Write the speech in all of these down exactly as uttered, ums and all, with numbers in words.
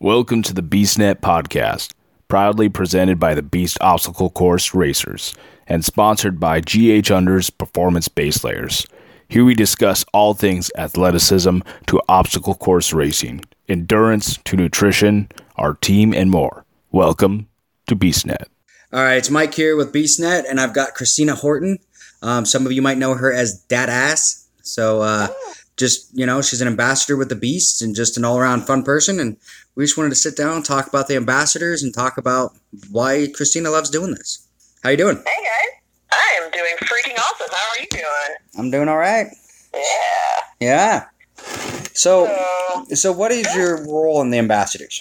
Welcome to the BeastNet podcast, proudly presented by the Beast Obstacle Course Racers and sponsored by G H Under's Performance Base Layers. Here we discuss all things athleticism to obstacle course racing, endurance to nutrition, our team, and more. Welcome to BeastNet. All right, it's Mike here with BeastNet, and I've got Christina Horton. Um, some of you might know her as Dad Ass. So uh, just, you know, she's an ambassador with the Beasts and just an all-around fun person. And we just wanted to sit down and talk about the ambassadors and talk about why Christina loves doing this. How you doing? Hey, guys. I am doing freaking awesome. How are you doing? I'm doing all right. Yeah. Yeah. So, So, so what is your role in the ambassadors?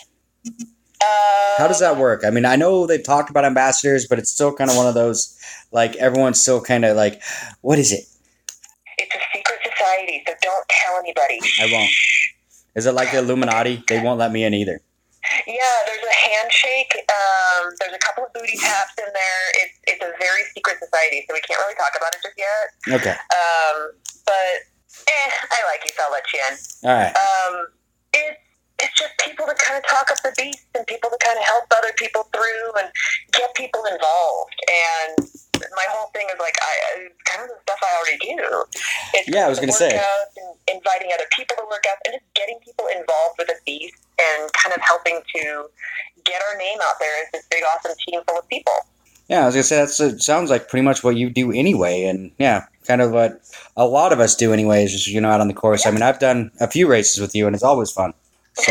uh, How does that work? I mean, I know they've talked about ambassadors, but it's still kind of one of those, like, everyone's still kind of like, what is it? It's a secret society, so don't tell anybody. I won't. Is it like the Illuminati? They won't let me in either. Yeah, there's a handshake. Um, there's a couple of booty taps in there. It's it's a very secret society, so we can't really talk about it just yet. Okay. Um, but eh, I like you, so I'll let you in. All right. Um, it's it's just people to kind of talk up the beast and people to kind of help other people through and get people involved. And my whole thing is like I it's kind of the stuff I already do. It's Yeah, I was the gonna say. workouts and inviting other people to work out and just getting people involved with the beast and kind of helping to get our name out there as this big awesome team full of people. Yeah, I was gonna say that's it sounds like pretty much what you do anyway, and yeah, kind of what a lot of us do anyway. Is just you know out on the course. I mean, I've done a few races with you, and it's always fun. So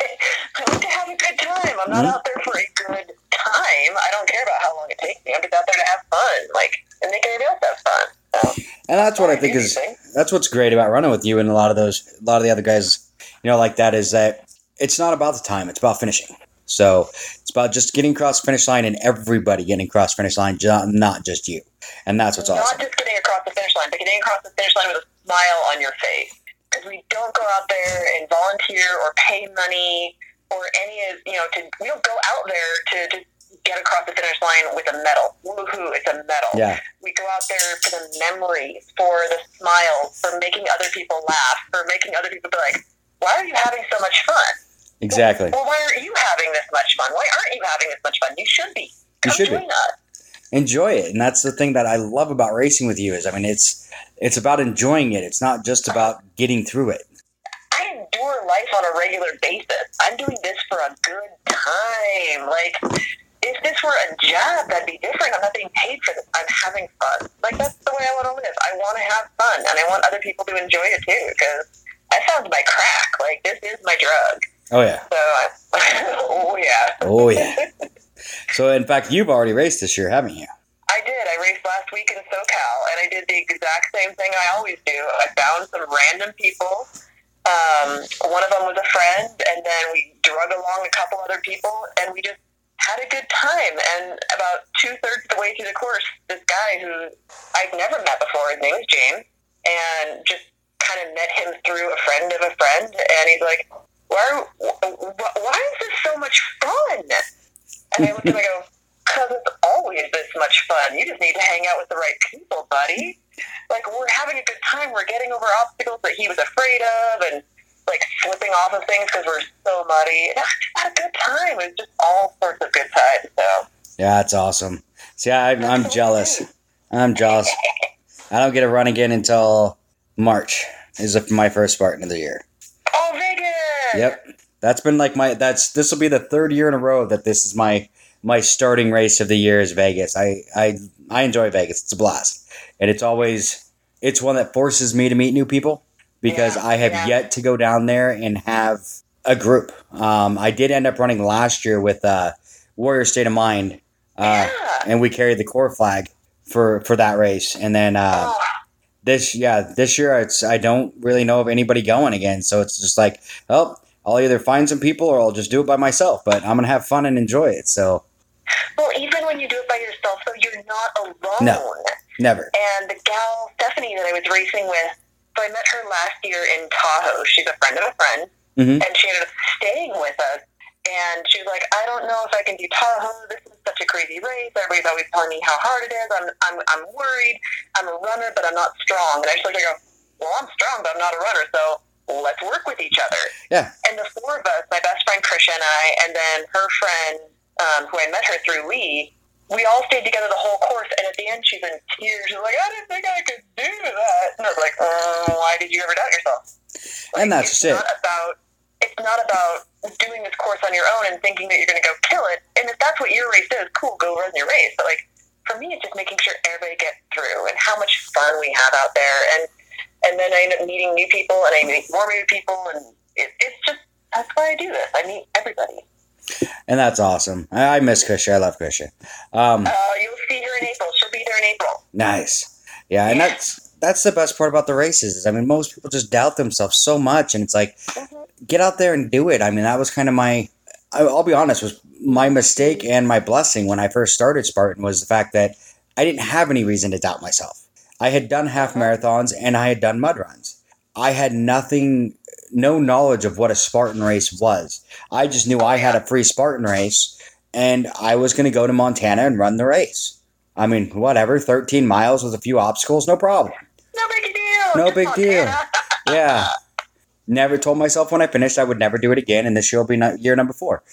I like to have a good time. I'm not Mhm. out there for a good time. I don't care about how long it takes me. I'm just out there to have fun, like, and make everybody else have fun. So, and that's what I think is that's what's great about running with you and a lot of those a lot of the other guys, you know, like that is that it's not about the time, it's about finishing. So it's about just getting across the finish line and everybody getting across the finish line, ju- not just you. And that's what's not awesome. just getting across the finish line, but getting across the finish line with a smile on your face. Because we don't go out there and volunteer or pay money or any of, you know, to we don't go out there to just get across the finish line with a medal. Woohoo, it's a medal. Yeah. We go out there for the memories, for the smiles, for making other people laugh, for making other people be like, why are you having so much fun? Exactly. Well, why aren't you having this much fun? Why aren't you having this much fun? You should be. You Come should be. join us. Enjoy it. And that's the thing that I love about racing with you is I mean it's it's about enjoying it. It's not just about getting through it. I endure life on a regular basis. I'm doing this for a good time. Like, if this were a job, that'd be different. I'm not being paid for this. I'm having fun. Like, that's the way I want to live. I want to have fun, and I want other people to enjoy it, too, because I found my crack. Like, this is my drug. Oh yeah. So, I, oh, yeah. Oh yeah. So in fact you've already raced this year, haven't you? I did. I raced last week in SoCal, and I did the exact same thing I always do. I found some random people. Um, one of them was a friend, and then we drug along a couple other people, and we just had a good time. And about two-thirds of the way through the course, this guy who I'd never met before, his name is James, and just kind of met him through a friend of a friend, and he's like, why, why is this so much fun? And I look at him and I go, because it's always this much fun. You just need to hang out with the right people, buddy. Like, we're having a good time. We're getting over obstacles that he was afraid of and, like, slipping off of things because we're so muddy. And I just had a good time. It was just all sorts of good times. So, Yeah, it's awesome. See, I, I'm jealous. I'm jealous. I don't get to run again until March is my first Spartan of the year. oh, Vegas! Yep. That's been like my, that's, this will be the third year in a row that this is my, my starting race of the year is Vegas. I, I, I enjoy Vegas. It's a blast. And it's always, it's one that forces me to meet new people because Yeah, I have yeah. yet to go down there and have a group. Um, I did end up running last year with uh, Warrior State of Mind. Uh, Yeah. and we carried the core flag for, for that race. And then uh, Oh, this, yeah, this year it's, I don't really know of anybody going again. So it's just like, oh, I'll either find some people or I'll just do it by myself. But I'm going to have fun and enjoy it. So well, even when you do it by yourself, so you're not alone. No. never. And the gal, Stephanie, that I was racing with, so I met her last year in Tahoe. She's a friend of a friend, Mhm. and she ended up staying with us. And she was like, I don't know if I can do Tahoe. This is such a crazy race. Everybody's always telling me how hard it is. I'm I'm, I'm worried. I'm a runner, but I'm not strong. And I just looked at her and go, well, I'm strong, but I'm not a runner. So let's work with each other. Yeah. And the four of us, my best friend Krisha and I, and then her friend, um, who I met her through Lee, we all stayed together the whole course. And at the end, she's in tears. She's like, I didn't think I could do that. And I was like, oh, why did you ever doubt yourself? Like, and that's it's it. Not about, it's not about doing this course on your own and thinking that you're going to go kill it. And if that's what your race is, cool, go run your race. But like, for me, it's just making sure everybody gets through and how much fun we have out there. And and then I end up meeting new people, and I meet more new people, and it, it's just, that's why I do this. I meet everybody. And that's awesome. I, I miss Krisha. I love Krisha. Um, uh, you'll see her in April. She'll be there in April. Nice. Yeah, and Yeah. that's that's the best part about the races. Is, I mean, most people just doubt themselves so much, and it's like, Mm-hmm. get out there and do it. I mean, that was kind of my, I- I'll be honest, was my mistake and my blessing when I first started Spartan was the fact that I didn't have any reason to doubt myself. I had done half marathons and I had done mud runs. I had nothing, no knowledge of what a Spartan race was. I just knew I had a free Spartan race and I was going to go to Montana and run the race. I mean, whatever, thirteen miles with a few obstacles, no problem. No big deal. No Just big deal. Montana. Yeah. Never told myself when I finished I would never do it again, and this year will be no- year number four.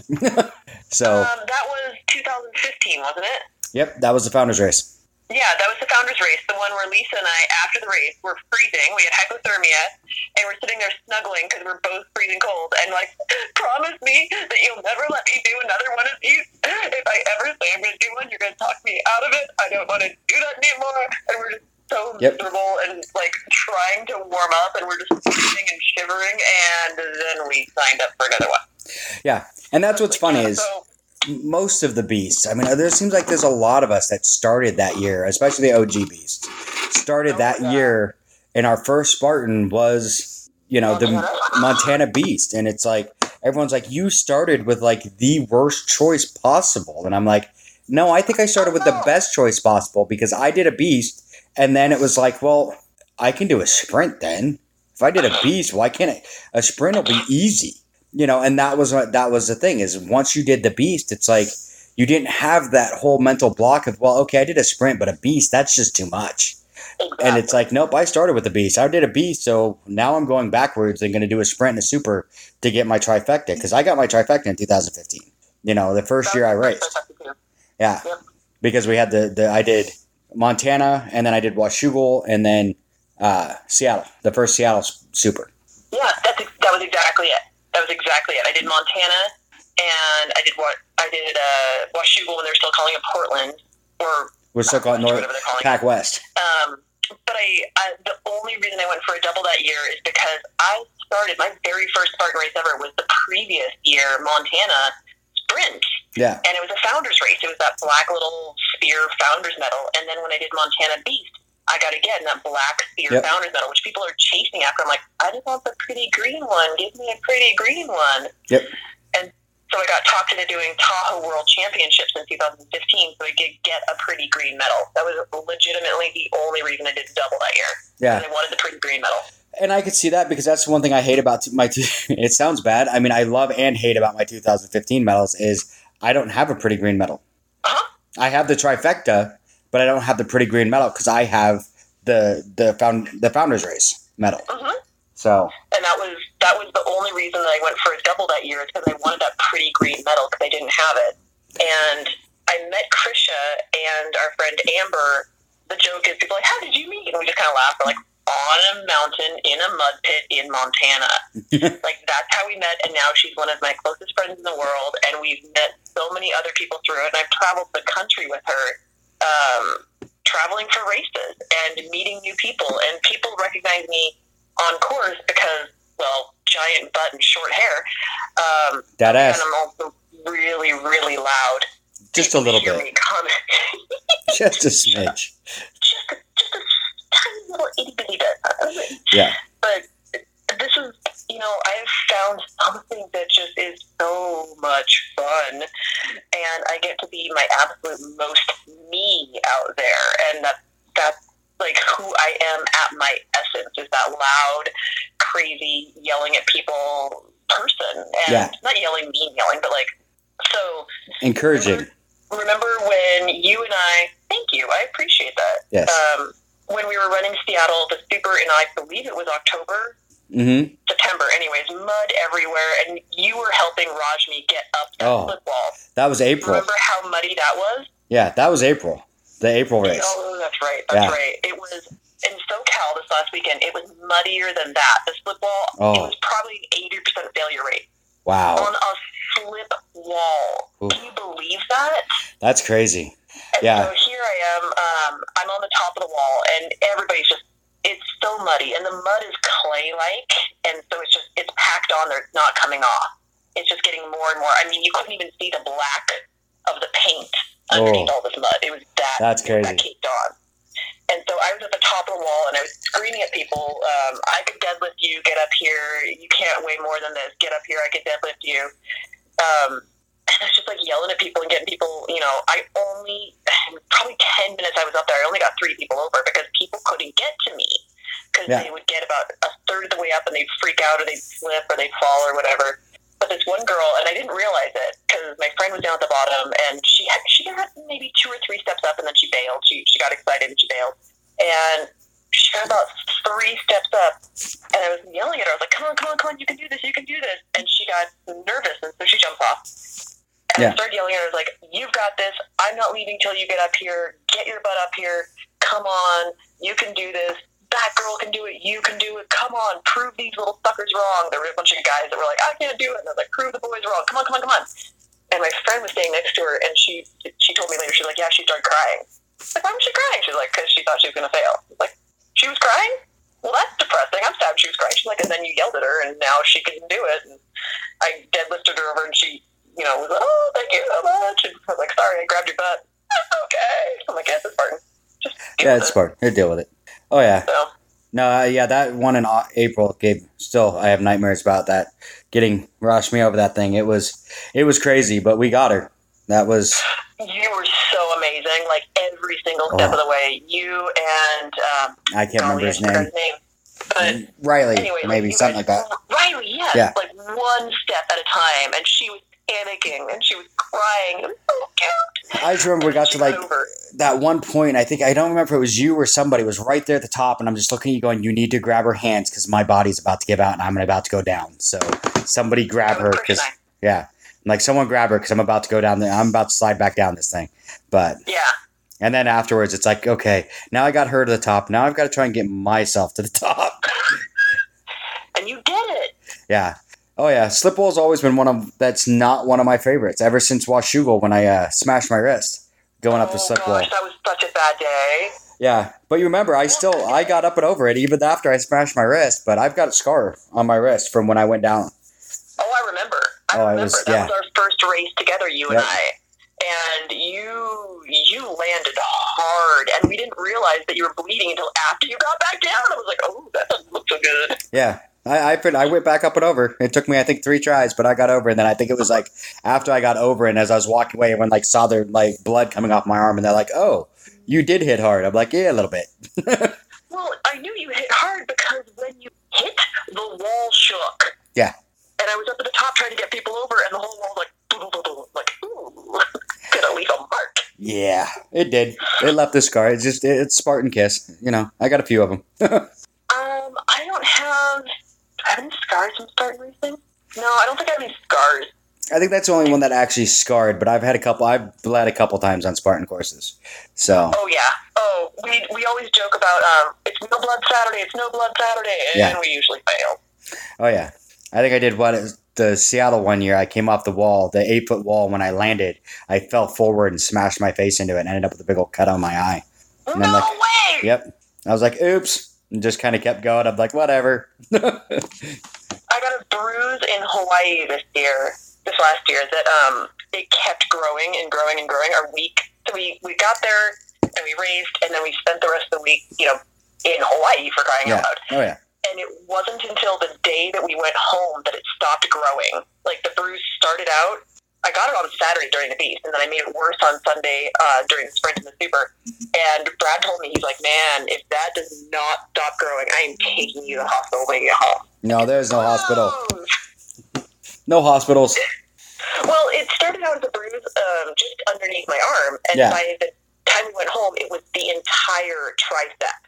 So, Um, that was two thousand fifteen, wasn't it? yep, that was the founders race. Yeah, that was the founders race, the one where Lisa and I, after the race, were freezing. We had hypothermia, and we're sitting there snuggling because we're both freezing cold. And like, promise me that you'll never let me do another one of these. If I ever say I'm going to do one, you're going to talk me out of it. I don't want to do that anymore. And we're just so Yep. miserable and like trying to warm up, and we're just freezing and shivering. And then we signed up for another one. Yeah, and that's what's funny Yeah, is so- most of the beasts. I mean, there seems like there's a lot of us that started that year, especially the O G beasts. Started Oh, that yeah. year, and our first Spartan was, you know, the Montana. Montana Beast, and it's like everyone's like, you started with like the worst choice possible, and I'm like, no, I think I started with the best choice possible because I did a beast, and then it was like, well, I can do a sprint then. If I did a beast, why can't I? A sprint will be easy. You know, and that was what that was the thing is once you did the beast, it's like you didn't have that whole mental block of, well, okay, I did a sprint, but a beast, that's just too much. Exactly. And it's like, nope, I started with the beast. I did a beast, so now I'm going backwards and going to do a sprint and a super to get my trifecta because I got my trifecta in two thousand fifteen. You know, the first year I raced. Yeah, Yep. because we had the, the I did Montana and then I did Washougal and then uh, Seattle, the first Seattle super. Yeah, that's that was exactly it. That was exactly it. I did Montana, and I did what I did uh, Washougal when they're still calling it Portland, or We're still calling North whatever they're calling Pac West. it. Um, but I, I, the only reason I went for a double that year is because I started my very first Spartan race ever was the previous year Montana sprint, Yeah. and it was a founders race. It was that black little spear founders medal, and then when I did Montana Beast, I got again that black spear Yep. founders medal, which people are chasing after. I'm like, I just want the pretty green one. Give me a pretty green one. Yep. And so I got talked into doing Tahoe World Championships in two thousand fifteen, so I could get a pretty green medal. That was legitimately the only reason I did double that year. Yeah. And I wanted the pretty green medal. And I could see that because that's one thing I hate about t- my. T- it sounds bad. I mean, I love and hate about my two thousand fifteen medals is I don't have a pretty green medal. Uh-huh. I have the trifecta, but I don't have the pretty green medal because I have the the found the founders race medal. Mm-hmm. So And that was that was the only reason that I went for a double that year is because I wanted that pretty green medal because I didn't have it. And I met Krisha and our friend Amber. The joke is people are like, how did you meet? And we just kind of laugh. We're like, on a mountain in a mud pit in Montana. Like, that's how we met, and now she's one of my closest friends in the world, and we've met so many other people through it, and I've traveled the country with her, um, traveling for races and meeting new people, and people recognize me on course because, well, giant butt and short hair. Um, That ass. And I'm also really, really loud. just a little Hear bit, me coming. just a smidge. just, a, just a tiny little itty bitty bit. Yeah. But this is, you know, I have found something that just is so much fun, and I get to be my absolute most me out there, and that that's like who I am at my essence, is that loud, crazy, yelling at people person, and Yeah. not yelling, mean yelling, but like, so Encouraging. remember when you and I, thank you, I appreciate that. Yes. Um, when we were running Seattle, the super, in I believe it was October, Mm-hmm. September, anyways, mud everywhere, and you were helping Rajmi get up that Oh. slip wall. That was April. Remember how muddy that was? Yeah, that was April. The April race. Oh, that's right. That's Yeah. right. It was in SoCal this last weekend. It was muddier than that. The slip wall, Oh. it was probably an eighty percent failure rate Wow. on a slip wall. Ooh. Can you believe that? That's crazy. And Yeah. so here I am. Um, I'm on the top of the wall, and everybody's just, it's so muddy. And the mud is clay-like, and so it's just, it's packed on there. It's not coming off. It's just getting more and more. I mean, you couldn't even see the black of the paint underneath Oh. all this mud. It was that, That's crazy. that caked on. And so I was at the top of the wall, and I was screaming at people, um, I could deadlift you, get up here. You can't weigh more than this. Get up here, I could deadlift you. Um, and I was just like yelling at people and getting people, you know, I only, probably ten minutes I was up there, I only got three people over because people couldn't get to me. Because Yeah. they would get about a third of the way up and they'd freak out or they'd slip or they'd fall or whatever. But this one girl, and I didn't realize it because my friend was down at the bottom, and she had, she got maybe two or three steps up, and then she bailed. She she got excited and she bailed, and she got about three steps up, and I was yelling at her. I was like, "Come on, come on, come on! You can do this! You can do this!" And she got nervous, and so she jumps off. And Yeah. I started yelling at her. I was like, "You've got this! I'm not leaving till you get up here. Get your butt up here! Come on! You can do this! That girl can do it. You can do it. Come on, prove these little suckers wrong." There were a bunch of guys that were like, "I can't do it." And I was like, "Prove the boys wrong. Come on, come on, come on." And my friend was staying next to her, and she she told me later, she's like, "Yeah, she started crying." I was like, "Why was she crying?" She's like, "Because she thought she was going to fail." I was like, "She was crying? Well, that's depressing. I'm sad she was crying." She's like, "And then you yelled at her, and now she can do it." And I deadlifted her over, and she, you know, was like, "Oh, thank you so much." And I was like, "Sorry, I grabbed your butt." "That's okay." I'm like, "Yeah, it's Spartan. Just deal Yeah, with it's it." smart. He'll deal with it. Oh, yeah. So, No, uh, yeah, that one in Au- April gave, still, I have nightmares about that. Getting Rashmi over that thing. It was, it was crazy, but we got her. That was, you were so amazing, like every single step Oh. of the way. You and um, I can't remember golly, his I forgot name. his name. But Riley, anyway, maybe, you something guys- like that. Riley, yes, Yeah. like one step at a time, and she was panicking and she was crying. It was so cute. I just remember we got She to like over. that one point. I think I don't remember if it was you or somebody was right there at the top, and I'm just looking at you, going, "You need to grab her hands because my body's about to give out and I'm about to go down." So somebody grab That her was Chris because and yeah, I'm like someone grab her because I'm about to go down there. I'm about to slide back down this thing. But I. Yeah. and then afterwards, it's like, okay, now I got her to the top. Now I've got to try and get myself to the top. And you did it. Yeah. Oh yeah, slip wall's always been one of that's not one of my favorites ever since Washougal when I uh, smashed my wrist going up oh, the slip gosh, wall. that was such a bad day. Yeah, but you remember, I still I got up and over it even after I smashed my wrist. But I've got a scar on my wrist from when I went down. Oh, I remember. I Oh, it remember. was- that yeah. was our first race together, you Yep. and I. And you you landed hard, and we didn't realize that you were bleeding until after you got back down. I was like, "Oh, that doesn't look so good." Yeah, I I, put, I went back up and over. It took me I think three tries, but I got over. And then I think it was like after I got over, and as I was walking away, everyone like saw their like blood coming off my arm, and they're like, "Oh, you did hit hard." I'm like, "Yeah, a little bit." Well, I knew you hit hard because when you hit, the wall shook. Yeah. And I was up at the top trying to get people over, and the whole wall was like, boom, boom, boom, boom. Like, ooh, gonna leave a mark. Yeah, it did. It left a scar. It's just it's Spartan Kiss. You know, I got a few of them. Um, I don't have. Do I have any scars from Spartan racing? No, I don't think I have any scars. I think that's the only one that actually scarred, but I've had a couple. I've bled a couple times on Spartan courses. So Oh yeah. Oh, we we always joke about um, it's no blood Saturday. It's no blood Saturday, and Yeah. we usually fail. oh yeah, I think I did what the Seattle one year. I came off the wall, the eight foot wall. When I landed, I fell forward and smashed my face into it, and ended up with a big old cut on my eye. And no I'm like, way. Yep. I was like, "Oops," and just kind of kept going. I'm like, "Whatever." I got a bruise in Hawaii this year, this last year, that um it kept growing and growing and growing. Our week, so we we got there and we raced, and then we spent the rest of the week, you know, in Hawaii for crying yeah. out loud. Oh yeah. And it wasn't until the day that we went home that it stopped growing. Like the bruise started out. I got it on Saturday during the beast, and then I made it worse on Sunday uh, during the sprint and the super. And Brad told me, he's like, "Man, if that does not stop growing, I am taking you to the hospital when you get home." No, there's no hospital. Oh. No hospitals. Well, it started out as a bruise um, just underneath my arm, and Yeah. by the time we went home, it was the entire tricep.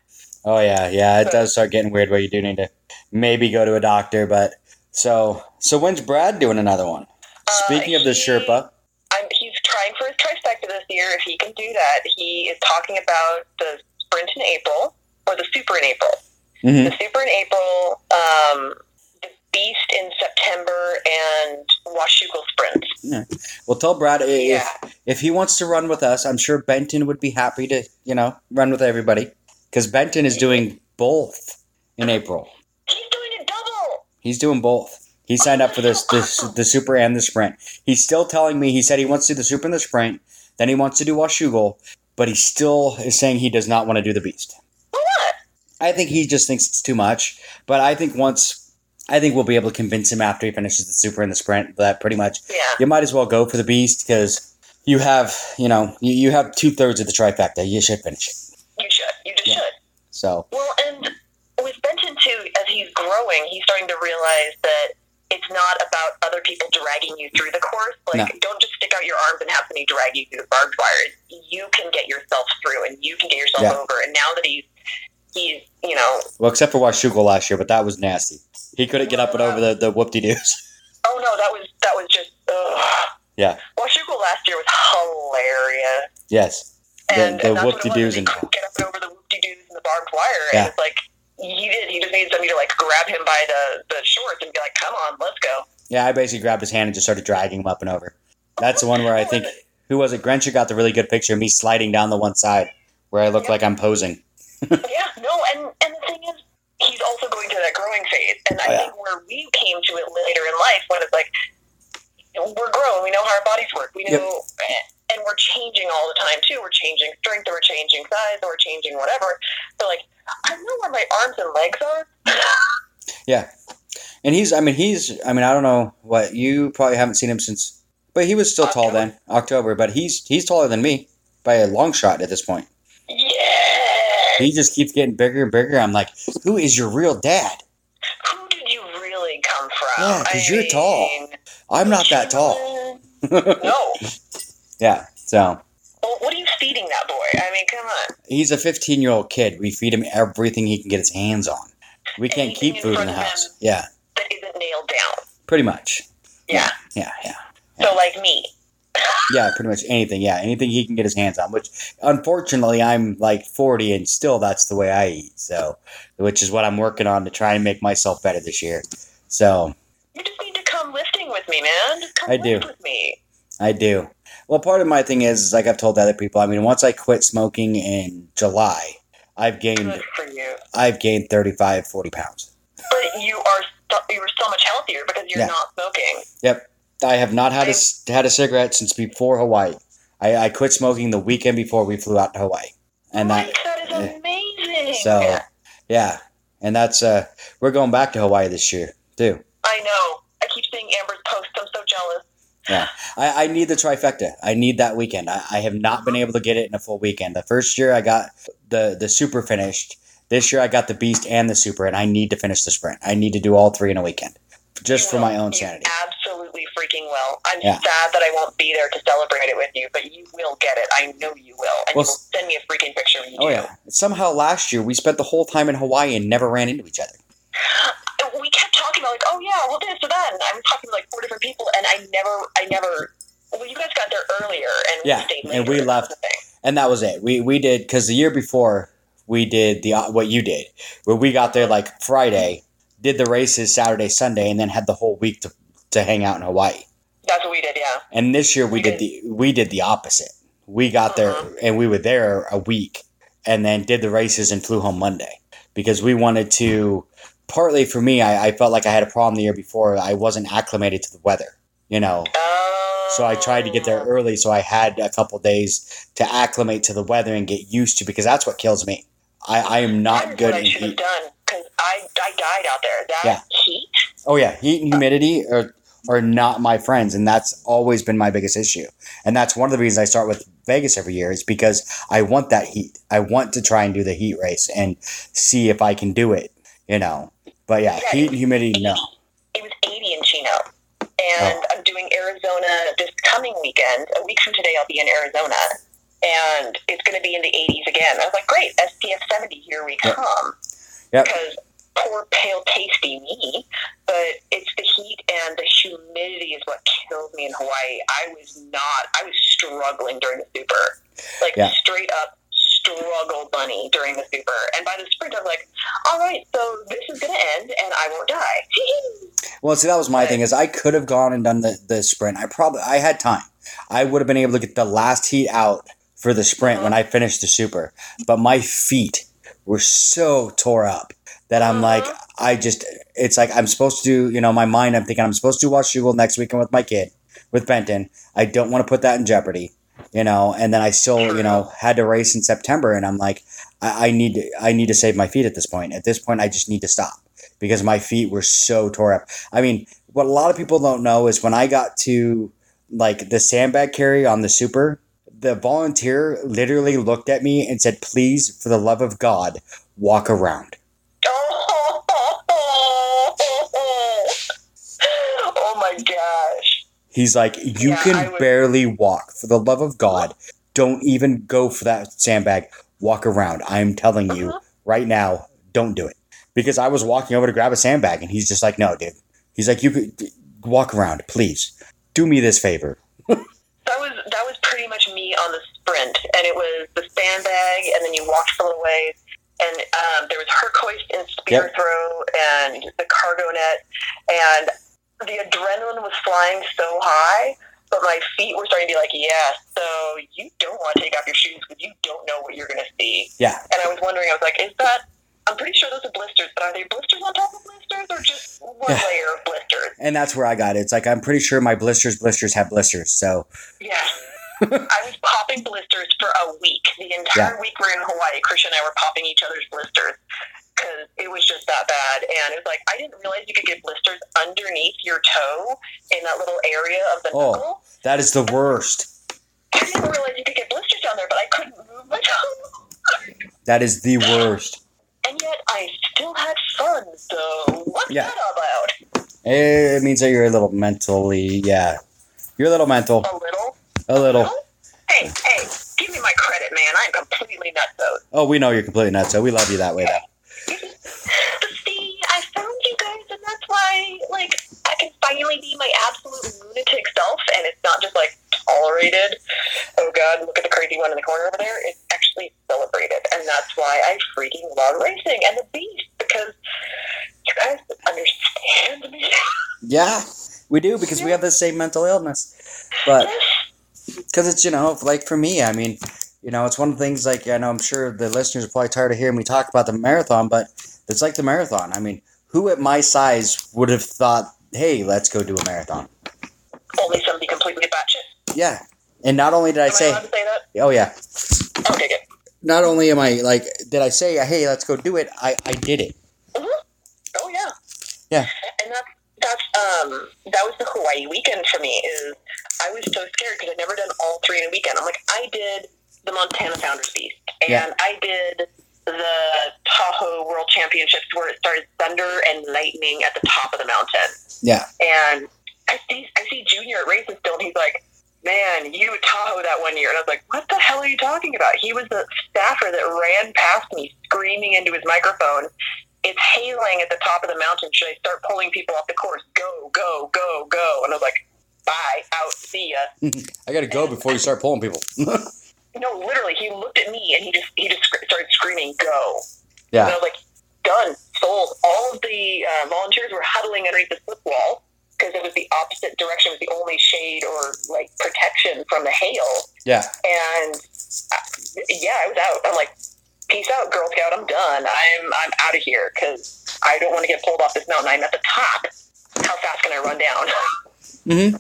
Oh, yeah. Yeah, it does start getting weird where you do need to maybe go to a doctor. But so, so when's Brad doing another one? Speaking uh, of the he, Sherpa. I'm, he's trying for his trifecta this year. If he can do that, he is talking about the sprint in April or the super in April. Mm-hmm. The super in April, um, the beast in September, and Washougal sprints. Yeah. Well, tell Brad if, Yeah. if he wants to run with us, I'm sure Benton would be happy to, you know, run with everybody. Because Benton is doing both in April. He's doing a double. He's doing both. He signed up for this, this the super and the sprint. He's still telling me, he said he wants to do the super and the sprint, then he wants to do Washougal, but he still is saying he does not want to do the beast. Why not? I think he just thinks it's too much. But I think once, I think we'll be able to convince him after he finishes the super and the sprint that pretty much Yeah. you might as well go for the beast because you have, you know, you, you have two thirds of the trifecta. You should finish it. You should. You just Yeah. should. So, Well, and with Benton, too, as he's growing, he's starting to realize that it's not about other people dragging you through the course. Like, No. don't just stick out your arms and have somebody drag you through the barbed wire. You can get yourself through, and you can get yourself Yeah. over. And now that he's, he's, you know... well, except for Washougal last year, but that was nasty. He couldn't get up and over the, the whoop-de-doos. Oh, no, that was that was just... Ugh. Yeah. Washougal last year was hilarious. Yes. The, And, the and that's what it whoop-de-doos was. He and couldn't get up and over the whoop-de-doos and the barbed wire. Yeah. And it's like, he did. He just needed somebody to, like, grab him by the, the shorts and be like, come on, let's go. yeah, I basically grabbed his hand and just started dragging him up and over. That's the one where I think, who was it? Grencher got the really good picture of me sliding down the one side where I look Yeah. like I'm posing. Yeah, no, and, and the thing is, he's also going through that growing phase. And I Oh, yeah. think where we came to it later in life, when it's like, we're grown, we know how our bodies work, we know, Yep. and we're changing all the time, too. We're changing strength, or we're changing size, or we're changing whatever. So, like, I know where my arms and legs are. Yeah. And he's, I mean, he's, I mean, I don't know what, you probably haven't seen him since, but he was still tall October. then, October, but he's, he's taller than me by a long shot at this point. Yeah! He just keeps getting bigger and bigger. I'm like, who is your real dad? Who did you really come from? Yeah, 'cause I you're tall. mean, I'm not that tall. No. Yeah. So Well, what are you feeding that boy? I mean, come on. he's a fifteen year old kid. We feed him everything he can get his hands on. We can't Anything keep in food in front the of him. house. Yeah. That isn't nailed down. Pretty much. Yeah. Yeah. Yeah. So, like me. Yeah, pretty much anything. Yeah, anything he can get his hands on. Which, unfortunately, I'm like forty, and still that's the way I eat. So, which is what I'm working on to try and make myself better this year. So, You just need to come lifting with me, man. Just come I lift do. with me. I do. Well, part of my thing is, is like I've told other people. I mean, once I quit smoking in July, I've gained, Good for you. I've gained thirty-five, forty pounds. But you are so, you are so much healthier because you're Yeah. not smoking. Yep. I have not had a c- had a cigarette since before Hawaii. I, I quit smoking the weekend before we flew out to Hawaii, and that. Mike, that is eh, amazing. So, yeah, and that's uh, we're going back to Hawaii this year too. I know. I keep seeing Amber's posts. I'm so jealous. Yeah, I, I need the trifecta. I need that weekend. I, I have not been able to get it in a full weekend. The first year I got the the super finished. This year I got the beast and the super, and I need to finish the sprint. I need to do all three in a weekend, just You for will. my own You sanity. absolutely freaking will. I'm Yeah. sad that I won't be there to celebrate it with you, but you will get it. I know you will. And Well, you will send me a freaking picture when you Oh do. yeah. Somehow last year we spent the whole time in Hawaii and never ran into each other. We kept talking about like, oh yeah, well this or that, and I was talking to like four different people, and I never, I never. Well, you guys got there earlier, and we Yeah, stayed later. and we That's left. the thing. And that was it. We we did because the year before we did the uh, what you did, where we got there like Friday, did the races Saturday, Sunday, and then had the whole week to to hang out in Hawaii. That's what we did, yeah. And this year we We did the we did the opposite. We got there Uh-huh. and we were there a week, and then did the races and flew home Monday because we wanted to. Partly for me, I, I felt like I had a problem the year before. I wasn't acclimated to the weather, you know. Oh. So I tried to get there early, so I had a couple days to acclimate to the weather and get used to, because that's what kills me. I, I am not That is good what I in should have heat. done because I, I died out there. That Yeah. heat. Oh yeah, heat and humidity are are not my friends, and that's always been my biggest issue. And that's one of the reasons I start with Vegas every year, is because I want that heat. I want to try and do the heat race and see if I can do it, you know. But yeah, Yeah, heat and humidity, no. It was eighty in Chino. And Oh. I'm doing Arizona this coming weekend. A week from today, I'll be in Arizona. and it's going to be in the eighties again. I was like, great, S P F seventy, here we Yep. come. Yep. Because poor, pale, tasty me, but it's the heat and the humidity is what kills me in Hawaii. I was not, I was struggling during the super. Like, Yeah. straight up struggle bunny during the super. And by the sprint, I'm like, all right, so this is going to end and I won't die. Well, see, that was my thing, is I could have gone and done the, the sprint. I probably, I had time. I would have been able to get the last heat out for the sprint Uh-huh. when I finished the super. But my feet were so tore up that I'm Uh-huh. like, I just, it's like I'm supposed to, you know, my mind, I'm thinking I'm supposed to watch Shugle next weekend with my kid, with Benton. I don't want to put that in jeopardy, you know, and then I still, you know, had to race in September, and I'm like, I, I need to, I need to save my feet at this point. At this point, I just need to stop because my feet were so tore up. I mean, what a lot of people don't know is when I got to like the sandbag carry on the super, the volunteer literally looked at me and said, please, for the love of God, walk around. Oh my gosh. He's like, you Yeah, I can would- barely walk. For the love of God, don't even go for that sandbag. Walk around. I'm telling you Uh-huh. right now, don't do it. Because I was walking over to grab a sandbag, and he's just like, no, dude. He's like, you could walk around, please. Do me this favor. That was that was pretty much me on the sprint, and it was the sandbag, and then you walked for a little ways, and um, there was Herc hoist and spear Yep. throw, and the cargo net, and the adrenaline was flying so high, but my feet were starting to be like, yeah, so you don't want to take off your shoes because you don't know what you're going to see. Yeah. And I was wondering, I was like, is that, I'm pretty sure those are blisters, but are they blisters on top of blisters, or just one Yeah. layer of blisters? And that's where I got it. It's like, I'm pretty sure my blisters, blisters have blisters. So, Yeah. I was popping blisters for a week. The entire Yeah. week we were in Hawaii, Christian and I were popping each other's blisters because it was just that bad. And it was like, I didn't realize you could get blisters underneath your toe in that little area of the Oh. knuckle. that is the worst. I didn't realize you could get blisters down there, but I couldn't move my toe. That is the worst. And yet I still had fun, so what's Yeah. that about? It means that you're a little mentally, yeah. You're a little mental. A little? A little. Hey, hey, give me my credit, man. I'm completely nuts out. Oh, we know you're completely nuts, so we love you that way, though. See, I found you guys, and that's why, like, I can finally be my absolute lunatic self, and it's not just, like, tolerated. Oh, God, look at the crazy one in the corner over there. It's actually celebrated, and that's why I freaking love racing and the beast, because you guys understand me. Yeah, we do, because we have the same mental illness. But, because it's, you know, like for me, I mean, you know, it's one of the things, like, I know I'm sure the listeners are probably tired of hearing me talk about the marathon, but it's like the marathon. I mean, who at my size would have thought, hey, let's go do a marathon? Only somebody completely batshit. Yeah. And not only did I Am I say, allowed to say that? oh, yeah. Okay, good. Not only am I, like, did I say, hey, let's go do it, I, I did it. Mm-hmm. Oh, yeah. Yeah. And that's, that's, um, that was the Hawaii weekend for me, is I was so scared because I'd never done all three in a weekend. I'm like, I did the Montana Founders Beast, and Yeah. I did the Tahoe World Championships where it started thunder and lightning at the top of the mountain. Yeah. And I see, I see Junior at races still, and he's like, man, you at Tahoe that one year. And I was like, what the hell are you talking about? He was the staffer that ran past me screaming into his microphone, it's hailing at the top of the mountain. Should I start pulling people off the course? Go, go, go, go. And I was like, bye, out, see ya. I got to go before you start pulling people. No, literally, he looked at me and he just he just sc- started screaming, go. Yeah. And I was like, done, sold. All of the uh, volunteers were huddling underneath the slip wall because it was the opposite direction. It was the only shade or, like, protection from the hail. Yeah. And, uh, yeah, I was out. I'm like, peace out, Girl Scout. I'm done. I'm I'm out of here because I don't want to get pulled off this mountain. I'm at the top. How fast can I run down? Mm-hmm.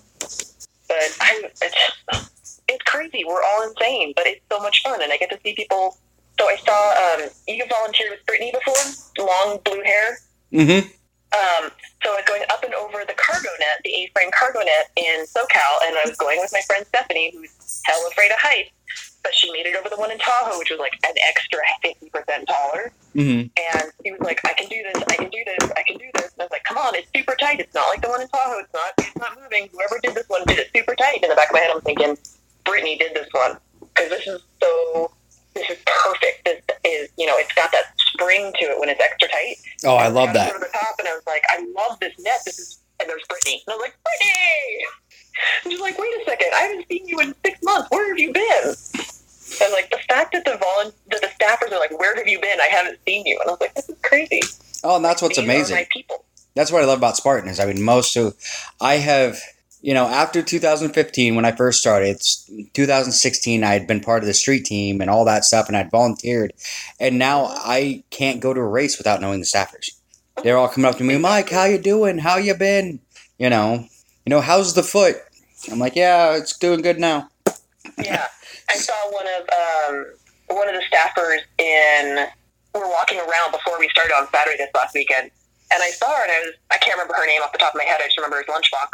But I, it's, it's crazy. We're all insane, but it's so much fun, and I get to see people. So I saw um, you volunteered with Brittany before, long blue hair. Mm-hmm. Um, so I was going up and over the cargo net, the A-frame cargo net in SoCal, and I was going with my friend Stephanie, who's hell afraid of heights, but she made it over the one in Tahoe, which was like an extra fifty percent taller. Mm-hmm. And he was like, I can do this, I can do this, I can do this. And I was like, come on, it's super tight. It's not like the one in Tahoe. It's not, it's not moving. Whoever did this one did it super tight. In the back of my head, I'm thinking, Brittany did this one. because this is so, this is perfect. This is, you know, it's got that spring to it when it's extra tight. Oh, I love I that. over the top, and I was like, I love this net. This is, and there's Brittany. And I was like, Brittany! And she's like, wait a second, I haven't seen you in six months. Where have you been? And like the fact that the volu- that the staffers are like, where have you been? I haven't seen you. And I was like, this is crazy. Oh, and that's what's These amazing. are my people. That's what I love about Spartan is, I mean, most of, I have, you know, after two thousand fifteen, when I first started, two thousand sixteen, I had been part of the street team and all that stuff, and I'd volunteered. And now I can't go to a race without knowing the staffers. They're all coming up to me, Mike, how you doing? How you been? You know, you know, how's the foot? I'm like, yeah, it's doing good now. Yeah. I saw one of um, one of the staffers in, we were walking around before we started on Saturday this last weekend, and I saw her, and I was, I can't remember her name off the top of my head, I just remember his lunchbox.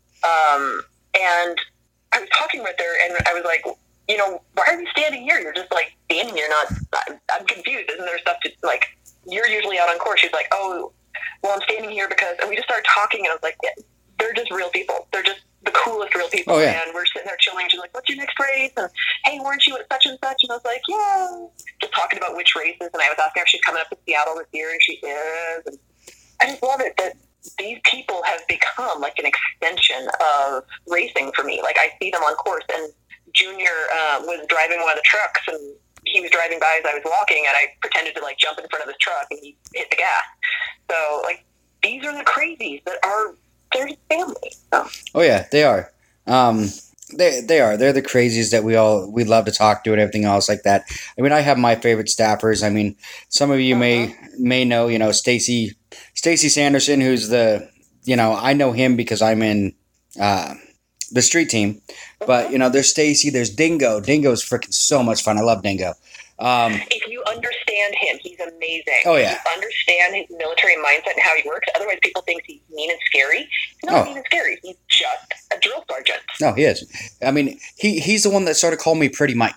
Um, and I was talking with her, and I was like, you know, why are you standing here? You're just, like, standing here, not, I'm confused. Isn't there stuff to, like, you're usually out on course. She's like, oh, well, I'm standing here because, and we just started talking, and I was like, yeah, they're just real people. They're just the coolest real people. Oh, yeah. And we're sitting there chilling. She's like, what's your next race? And, hey, weren't you at such and such? And I was like, yeah. Just talking about which races. And I was asking her if she's coming up to Seattle this year, and she is. And I just love it that these people have become like an extension of racing for me. Like, I see them on course, and Junior uh, was driving one of the trucks, and he was driving by as I was walking, and I pretended to like jump in front of his truck, and he hit the gas. So, like, these are the crazies that are, they're just family. So. Oh yeah, they are. Um, they they are. They're the crazies that we all we love to talk to and everything else like that. I mean, I have my favorite staffers. I mean, some of you uh-huh. may may know, you know, Stacy Stacy Sanderson, who's the, you know, I know him because I'm in uh, the street team. But uh-huh. you know, there's Stacy. There's Dingo. Dingo's freaking so much fun. I love Dingo. Um, if you understand him, he's amazing. Oh, yeah. If you understand his military mindset and how he works. Otherwise, people think he's mean and scary. He's not oh. mean and scary. He's just a drill sergeant. No, he is. I mean, he, he's the one that sort of called me Pretty Mike.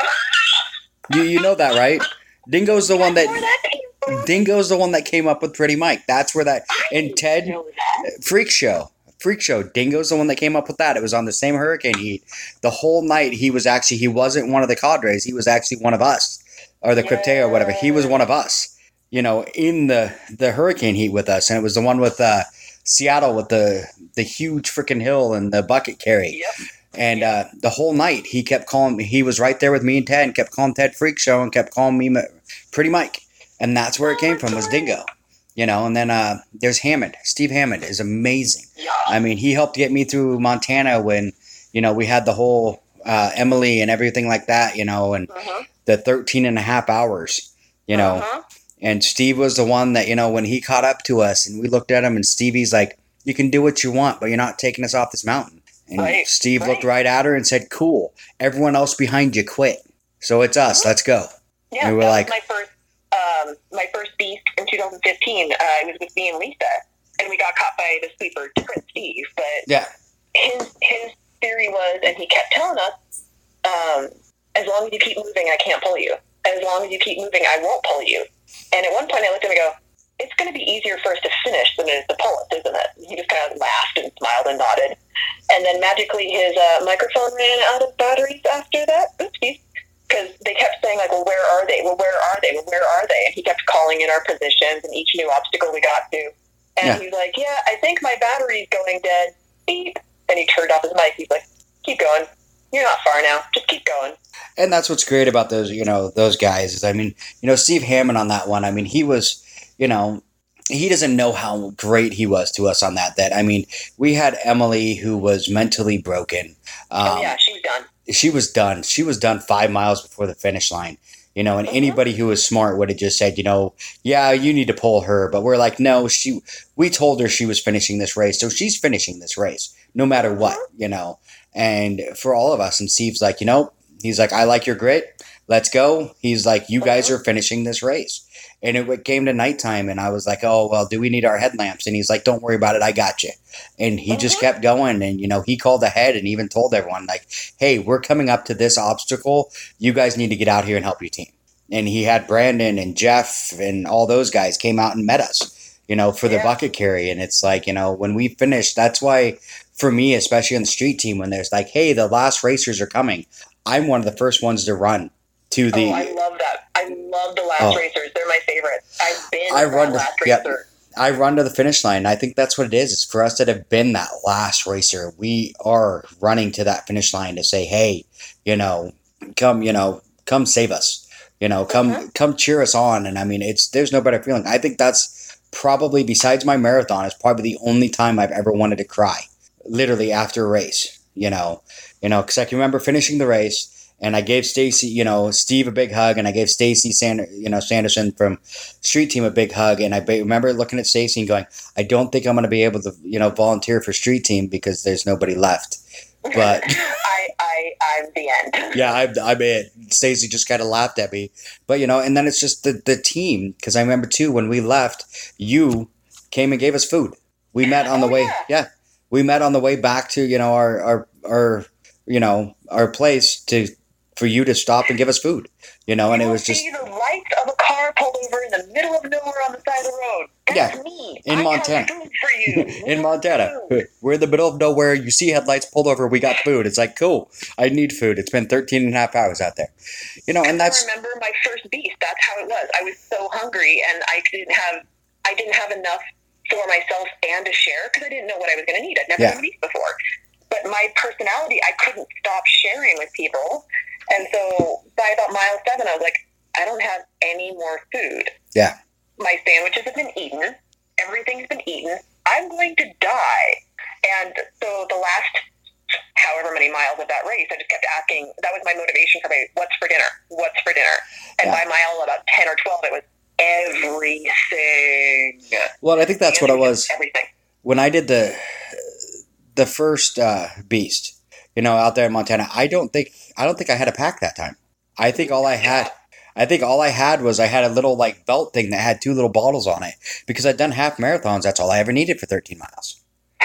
you you know that, right? Dingo's the one that, that Dingo's the one that came up with Pretty Mike. That's where that – and Ted – Freak Show. Freak Show. Dingo's the one that came up with that. It was on the same hurricane heat. The whole night he was actually, he wasn't one of the cadres. He was actually one of us, or the Crypteo or whatever. He was one of us, you know, in the, the hurricane heat with us. And it was the one with uh, Seattle with the, the huge freaking hill and the bucket carry. Yep. And uh, the whole night he kept calling me. He was right there with me and Ted and kept calling Ted Freak Show and kept calling me Pretty Mike. And that's where it came from, was Dingo. You know, and then uh, there's Hammond. Steve Hammond is amazing. Yeah. I mean, he helped get me through Montana when, you know, we had the whole uh, Emily and everything like that, you know, and uh-huh. the thirteen and a half hours, you know. Uh-huh. And Steve was the one that, you know, when he caught up to us and we looked at him and Stevie's like, you can do what you want, but you're not taking us off this mountain. And right. Steve right. looked right at her and said, cool. Everyone else behind you quit. So it's us. Uh-huh. Let's go. Yeah, and we were that like, was my first, um, my first beast in two thousand fifteen. Uh, it was with me and Lisa, and we got caught by the sweeper, different Steve. But yeah. his his theory was, and he kept telling us, um, as long as you keep moving, I can't pull you. As long as you keep moving, I won't pull you. And at one point, I looked at him and go, it's going to be easier for us to finish than it is to pull us, isn't it? He just kind of laughed and smiled and nodded. And then magically, his uh, microphone ran out of batteries after that. Oopsies. Because they kept saying, like, well, where are they? Well, where are they? Well, where are they? And he kept calling in our positions and each new obstacle we got to. And yeah. he's like, yeah, I think my battery's going dead. Beep. And he turned off his mic. He's like, keep going. You're not far now. Just keep going. And that's what's great about those, you know, those guys is, I mean, you know, Steve Hammond on that one, I mean, he was, you know, he doesn't know how great he was to us on that. That, I mean, we had Emily who was mentally broken. Um, oh, yeah, she was done. She was done. She was done five miles before the finish line, you know, and mm-hmm. anybody who was smart would have just said, you know, yeah, you need to pull her. But we're like, no, she, we told her she was finishing this race. So she's finishing this race no matter what, you know, and for all of us. And Steve's like, you know, he's like, I like your grit. Let's go. He's like, you guys are finishing this race. And it came to nighttime, and I was like, oh, well, do we need our headlamps? And he's like, don't worry about it. I got you. And he just kept going. And, you know, he called ahead and even told everyone, like, hey, we're coming up to this obstacle. You guys need to get out here and help your team. And he had Brandon and Jeff and all those guys came out and met us, you know, for the Yeah. bucket carry. And it's like, you know, when we finish, that's why for me, especially on the street team, when there's like, hey, the last racers are coming, I'm one of the first ones to run to the. Oh, I love that. I love the last Oh. racers. They're my favorite. I've been I that run to- last yeah. racer. I run to the finish line. I think that's what it is. It's for us that have been that last racer. We are running to that finish line to say, hey, you know, come, you know, come save us. You know, come, Mhm. come cheer us on. And I mean, it's there's no better feeling. I think that's probably, besides my marathon, is probably the only time I've ever wanted to cry. Literally after a race. You know, you know, because I can remember finishing the race. And I gave Stacy, you know, Steve a big hug, and I gave Stacy, Sander, you know, Sanderson from Street Team a big hug. And I ba- remember looking at Stacy and going, "I don't think I'm going to be able to, you know, volunteer for Street Team because there's nobody left." But I, I, I'm the end. yeah, I, I mean, Stacy just kind of laughed at me. But you know, and then it's just the the team, because I remember too when we left, you came and gave us food. We met on the Oh, way. yeah. Yeah, we met on the way back to you know our our our you know our place to. For you to stop and give us food, you know, and You it will was just see the lights of a car pulled over in the middle of nowhere on the side of the road. That's Yeah, me. in I Montana. have food for you. in Montana. Food. We're in the middle of nowhere. You see headlights pulled over. We got food. It's like, cool. I need food. It's been thirteen and a half hours out there, you know, and that's I remember my first beast. That's how it was. I was so hungry, and I didn't have, I didn't have enough for myself and to share because I didn't know what I was going to need. I'd never Yeah. done a beast before. But my personality, I couldn't stop sharing with people. And so by about mile seven, I was like, I don't have any more food. Yeah. My sandwiches have been eaten. Everything's been eaten. I'm going to die. And so the last however many miles of that race, I just kept asking. That was my motivation for my, what's for dinner? What's for dinner? And Yeah. by mile about ten or twelve, it was everything. well, I think that's what it was Everything. when I did the the first uh, beast, you know, out there in Montana. I don't think I don't think I had a pack that time. I think all I had. I think all I had was I had a little like belt thing that had two little bottles on it because I'd done half marathons. That's all I ever needed for thirteen miles.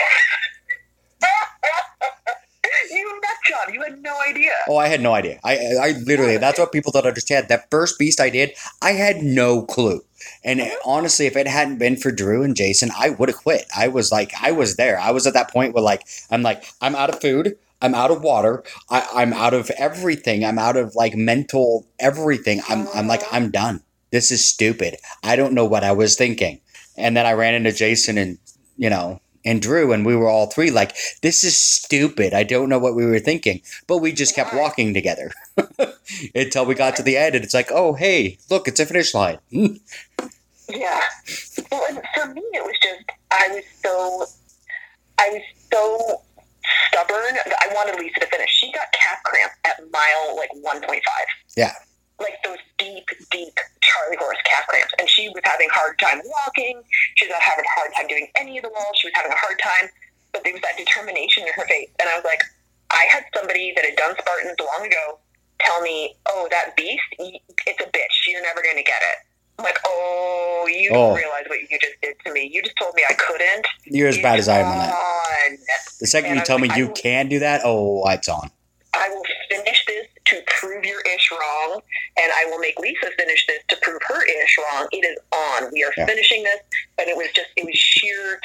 You nut job. You had no idea. Oh, I had no idea. I, I literally, that's what people don't understand. That first beast I did, I had no clue. And honestly, if it hadn't been for Drew and Jason, I would have quit. I was like, I was there. I was at that point where like, I'm like, I'm out of food. I'm out of water. I, I'm out of everything. I'm out of like mental everything. I'm, I'm like, I'm done. This is stupid. I don't know what I was thinking. And then I ran into Jason and, you know, and Drew, and we were all three like, this is stupid. I don't know what we were thinking. But we just kept walking together until we got to the end. And it's like, oh, hey, look, it's a finish line. Yeah. Well, and for me, it was just, I was so, I was so stubborn that I wanted Lisa to finish. She got calf cramp at mile like one point five. Yeah. Like those deep, deep Charlie horse calf cramps. And she was having a hard time walking. She was having a hard time doing any of the walls. She was having a hard time. But there was that determination in her face. And I was like, I had somebody that had done Spartans long ago tell me, oh, that beast, it's a bitch. You're never going to get it. I'm like, oh, you Oh. don't realize what you just did to me. You just told me I couldn't. You're as bad as I am on that. On. The second And you I tell was me like, I you will- can do that, oh, lights on. I will finish this to prove your ish wrong, and I will make Lisa finish this to prove her ish wrong. It is on. We are Yeah. finishing this, and it was just, it was sheer,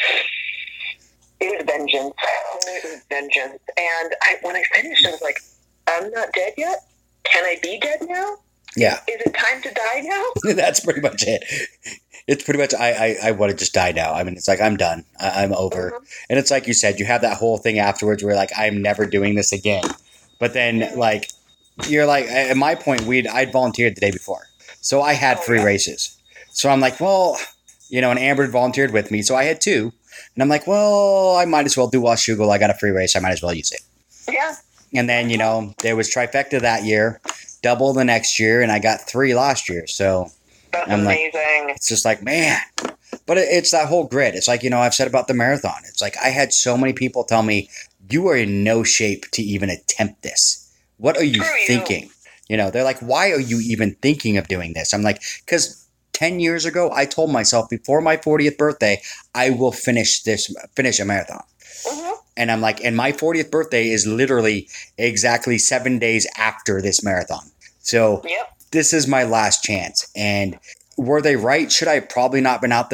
it was vengeance. It was vengeance. And I, when I finished, I was like, I'm not dead yet? Can I be dead now? Yeah, Is it time to die now? that's pretty much it. It's pretty much, I, I, I want to just die now. I mean, it's like, I'm done. I, I'm over. Mhm. And it's like you said, you have that whole thing afterwards where like, I'm never doing this again. But then like, you're like, at my point, we'd, I'd volunteered the day before. So I had Oh, three yeah. races. So I'm like, well, you know, and Amber had volunteered with me. So I had two. And I'm like, well, I might as well do Washougal. I got a free race. I might as well use it. Yeah. And then, you know, there was trifecta that year, double the next year, and I got three last year. So That's I'm like- amazing. it's just like, man. But it, it's that whole grit. It's like, you know, I've said about the marathon. It's like I had so many people tell me, you are in no shape to even attempt this. What are you Screw you. thinking? You know, they're like, why are you even thinking of doing this? I'm like, because ten years ago, I told myself before my fortieth birthday, I will finish this, finish a marathon. hmm And I'm like, and my fortieth birthday is literally exactly seven days after this marathon. So Yep. this is my last chance. And were they right? Should I have probably not been out there?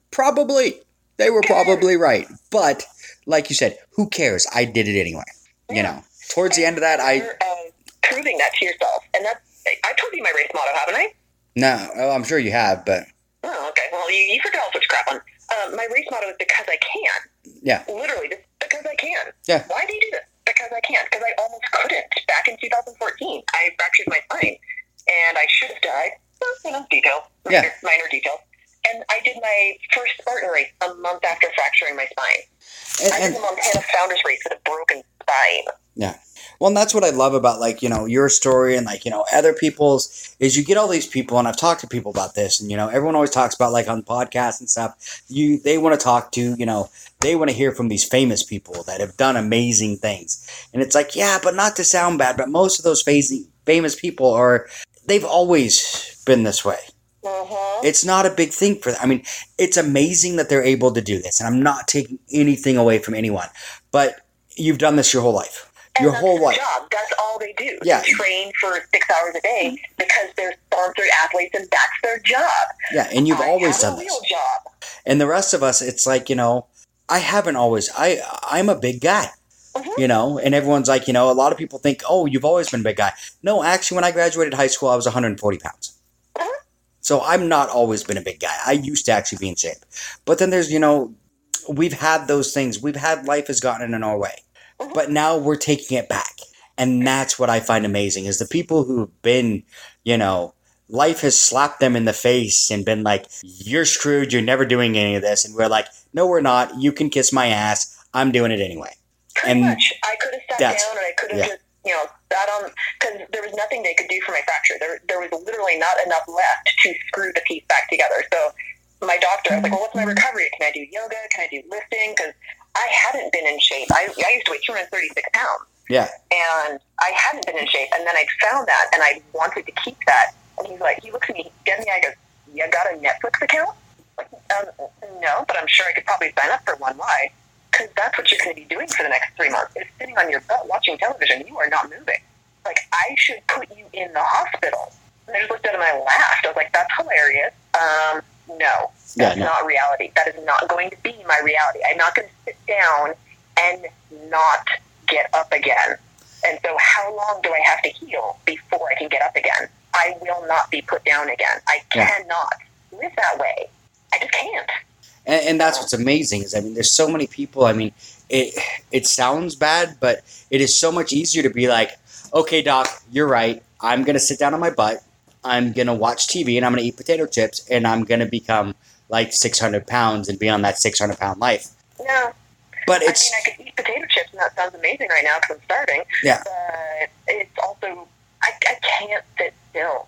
Probably. They were probably right. But, like you said, who cares? I did it anyway. Yeah. You know, towards and the end of that, I... Uh, proving that to yourself. And that's... I told you my race motto, haven't I? No. Oh, I'm sure you have, but... Oh, okay. Well, you, you forgot all sorts of crap on. Uh, my race motto is because I can. Yeah. Literally, just because I can. Yeah. Why do you do this? Because I can. Because I almost couldn't back in two thousand fourteen. I fractured my spine, and I should have died. Well, you know, details. Minor, Yeah. minor details. And I did my first Spartan race a month after fracturing my spine. And, I did and, the Montana Founders race with a broken spine. yeah. Well, and that's what I love about, like, you know, your story and, like, you know, other people's, is you get all these people, and I've talked to people about this, and, you know, everyone always talks about, like, on podcasts and stuff, you, they want to talk to, you know, they want to hear from these famous people that have done amazing things. And it's like, yeah, but not to sound bad, but most of those phasing, famous people are, they've always been this way. Mm-hmm. It's not a big thing for them. I mean, it's amazing that they're able to do this, and I'm not taking anything away from anyone, but you've done this your whole life. And Your that's whole their life. job. That's all they do. Yeah. They train for six hours a day because they're sponsored athletes, and that's their job. Yeah, and you've I always have done a this. real job. And the rest of us, it's like, you know, I haven't always. I I'm a big guy. Mm-hmm. You know, and everyone's like, you know, a lot of people think, oh, you've always been a big guy. No, actually, when I graduated high school, I was one hundred forty pounds. Mm-hmm. So I'm not always been a big guy. I used to actually be in shape. But then there's, you know, we've had those things. We've had life has gotten in our way. Mm-hmm. But now we're taking it back. And that's what I find amazing is the people who've been, you know, life has slapped them in the face and been like, you're screwed. You're never doing any of this. And we're like, no, we're not. You can kiss my ass. I'm doing it anyway. Pretty And much. I could have sat that's- down and I could have yeah. just, you know, sat on, because there was nothing they could do for my fracture. There, there was literally not enough left to screw the piece back together. So my doctor, I was like, well, what's my recovery? Can I do yoga? Can I do lifting? Because I hadn't been in shape. I, I used to weigh two hundred thirty-six pounds. Yeah. And I hadn't been in shape. And then I found that, and I wanted to keep that. And he's like, he looks at me, he gets me, I goes, you got a Netflix account? Like, um, no, but I'm sure I could probably sign up for one. Why? Because that's what you're going to be doing for the next three months. Is sitting on your butt watching television. You are not moving. Like, I should put you in the hospital. And I just looked at him and I laughed. I was like, that's hilarious. Um, no. That's Yeah, no. not reality. That is not going to be my reality. I'm not going to sit down and not get up again. And so how long do I have to heal before I can get up again? I will not be put down again. I Yeah. cannot live that way. I just can't. And, and that's what's amazing is, I mean, there's so many people. I mean, it it sounds bad, but it is so much easier to be like, okay, doc, you're right. I'm going to sit down on my butt. I'm going to watch T V and I'm going to eat potato chips and I'm going to become like six hundred pounds and be on that six hundred pound life. No. But I it's, mean, I could eat potato chips, and that sounds amazing right now because I'm starving. Yeah. But it's also, I, I can't sit still.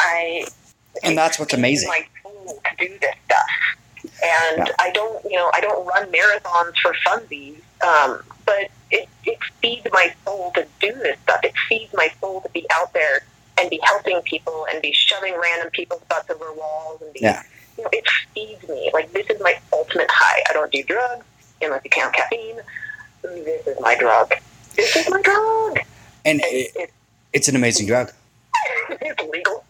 I and that's what's it's amazing. my soul to do this stuff. And Yeah. I don't, you know, I don't run marathons for funsies, um, but it, it feeds my soul to do this stuff. It feeds my soul to be out there and be helping people and be shoving random people's butts over walls and be, Yeah. you know, it feeds me. Like, this is my ultimate high. I don't do drugs unless you count caffeine. This is my drug. This is my drug. And And it, it's, it's an amazing drug. it's legal.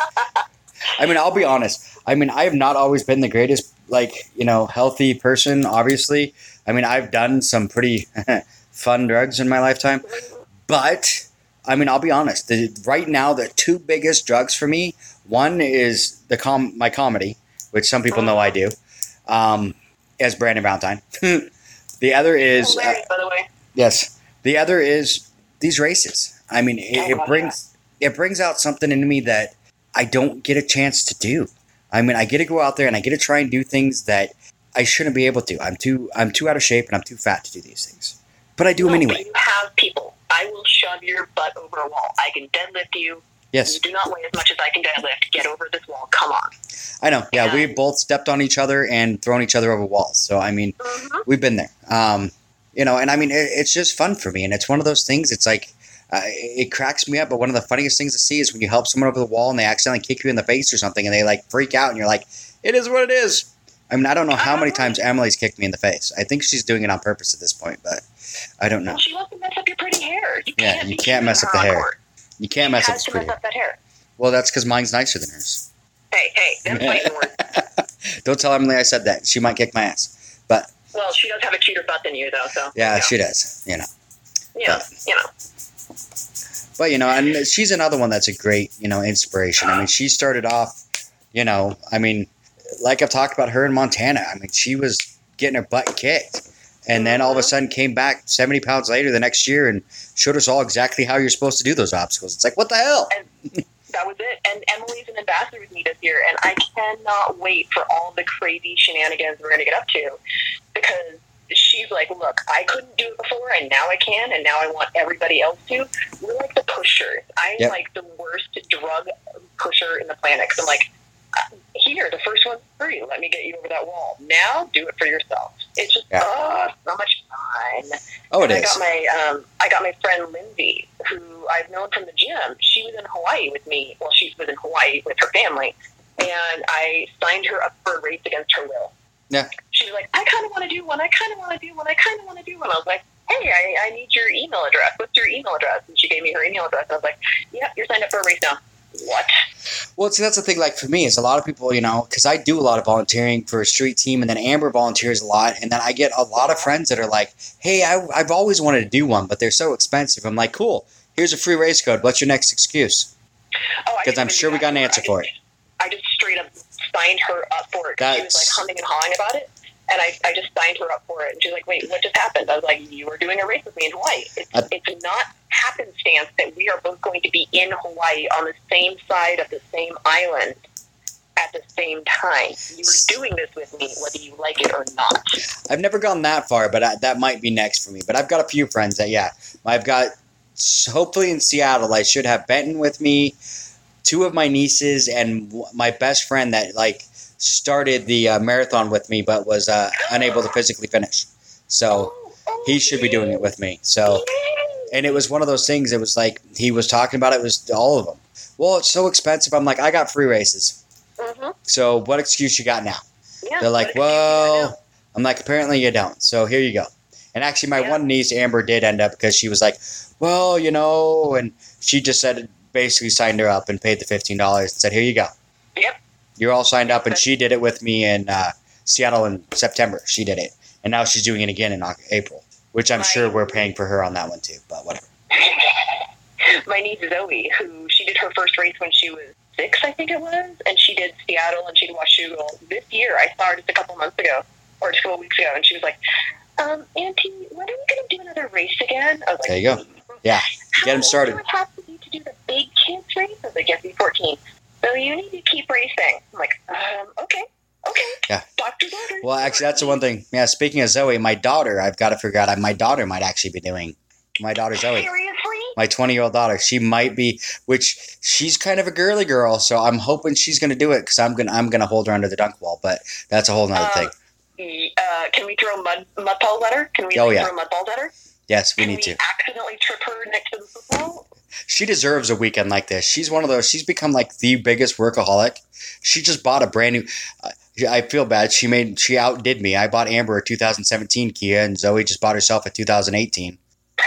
I mean, I'll be honest. I mean, I have not always been the greatest, like, you know, healthy person, obviously. I mean, I've done some pretty fun drugs in my lifetime. But, I mean, I'll be honest. The, right now, the two biggest drugs for me, one is the com- my comedy, which some people know I do, um, as Brandon Valentine. The other is... Uh, Hilarious, by the way. Yes. The other is these races. I mean, it, it brings it brings out something in me that I don't get a chance to do. I mean, I get to go out there and I get to try and do things that I shouldn't be able to. I'm too I'm too out of shape and I'm too fat to do these things. But I do them No, anyway. You have people. I will shove your butt over a wall. I can deadlift you. Yes. You do not weigh as much as I can deadlift. Get over this wall. Come on. I know. Yeah, we both stepped on each other and thrown each other over walls. So, I mean, Mm-hmm. we've been there. Um, you know, and I mean, it, it's just fun for me. And it's one of those things, it's like, uh, it cracks me up. But one of the funniest things to see is when you help someone over the wall and they accidentally kick you in the face or something and they like freak out and you're like, it is what it is. I mean, I don't know how many times Emily's kicked me in the face. I think she's doing it on purpose at this point, but I don't know. Well, she wants to mess up your pretty hair. You Yeah, can't you be can't cute mess in up the her hair. court. You can't She mess up has the to pretty mess hair. up that hair. Well, that's because mine's nicer than hers. Hey, hey, them fighting words. Don't tell Emily I said that. She might kick my ass. But well, she does have a cuter butt than you, though. So yeah, you know. she does. You know. Yeah, but, you know. But you know, and she's another one that's a great, you know, inspiration. I mean, she started off, you know, I mean, like I've talked about her in Montana. I mean, she was getting her butt kicked, and then all of a sudden came back seventy pounds later the next year and showed us all exactly how you're supposed to do those obstacles. It's like, what the hell? And that was it. And Emily's an ambassador with me this year, and I cannot wait for all the crazy shenanigans we're going to get up to, because she's like, look, I couldn't do it before, and now I can, and now I want everybody else to. We're like the pushers. I'm yep. like the worst drug pusher in the planet. Cause I'm like, here, the first one's free. Let me get you over that wall. Now, do it for yourself. It's just yeah. oh, so much fun. Oh, it and is. I got my um, I got my friend Lindsay, who I've known from the gym. She was in Hawaii with me. Well, she was in Hawaii with her family, and I signed her up for a race against her will. Yeah. She was like, I kind of want to do one. I kind of want to do one. I kind of want to do one. I was like, hey, I, I need your email address. What's your email address? And she gave me her email address. And I was like, yep, you're signed up for a race now. What? Well, see, that's the thing. Like for me, is a lot of people, you know, because I do a lot of volunteering for a street team, and then Amber volunteers a lot, and then I get a lot of friends that are like, "Hey, I, I've always wanted to do one, but they're so expensive." I'm like, "Cool, here's a free race code. What's your next excuse?" Because oh, I'm sure we got an answer just, for it. I just straight up signed her up for it. That's... She was like humming and hawing about it. And I, I just signed her up for it. And she's like, wait, what just happened? I was like, you were doing a race with me in Hawaii. It's, I, it's not happenstance that we are both going to be in Hawaii on the same side of the same island at the same time. You were doing this with me, whether you like it or not. I've never gone that far, but I, that might be next for me. But I've got a few friends that, yeah, I've got, hopefully in Seattle, I should have Benton with me, two of my nieces, and my best friend that, like, started the uh, marathon with me but was uh, unable to physically finish. So he should be doing it with me. So, and it was one of those things, it was like he was talking about it, it was all of them. Well, it's so expensive. I'm like, I got free races. Mm-hmm. So what excuse you got now? Yeah, they're like, well, I'm like, apparently you don't. So here you go. And actually my yeah. one niece, Amber, did end up because she was like, well, you know, and she just said, basically signed her up and paid the fifteen dollars and said, here you go. Yep. You're all signed up, and she did it with me in uh, Seattle in September. She did it, and now she's doing it again in April, which I'm my, sure we're paying for her on that one too. But whatever. My niece Zoe, who she did her first race when she was six, I think it was, and she did Seattle and she did Washougal this year. I saw her just a couple months ago, or just a couple weeks ago, and she was like, um, "Auntie, when are we going to do another race again?" I was like, "There you go, yeah, get them started." How old do I have to be to do the big kids race? I was like, "Yes, be fourteen." So you need to keep racing. I'm like, um, okay, okay. Yeah. Doctor's orders. Well, actually, that's the one thing. Yeah, speaking of Zoe, my daughter, I've got to figure out, my daughter might actually be doing, my daughter Zoe. Seriously? My twenty-year-old daughter. She might be, which she's kind of a girly girl, so I'm hoping she's going to do it because I'm going to I'm gonna hold her under the dunk wall, but that's a whole nother um, thing. Uh, can we throw mud, mud balls at her? Can we oh, like, yeah. throw mud balls at her? Yes, we can need we to. accidentally trip her next to the football? She deserves a weekend like this. She's one of those. She's become like the biggest workaholic. She just bought a brand new. Uh, I feel bad. She made. She outdid me. I bought Amber a two thousand seventeen Kia, and Zoe just bought herself a two thousand eighteen.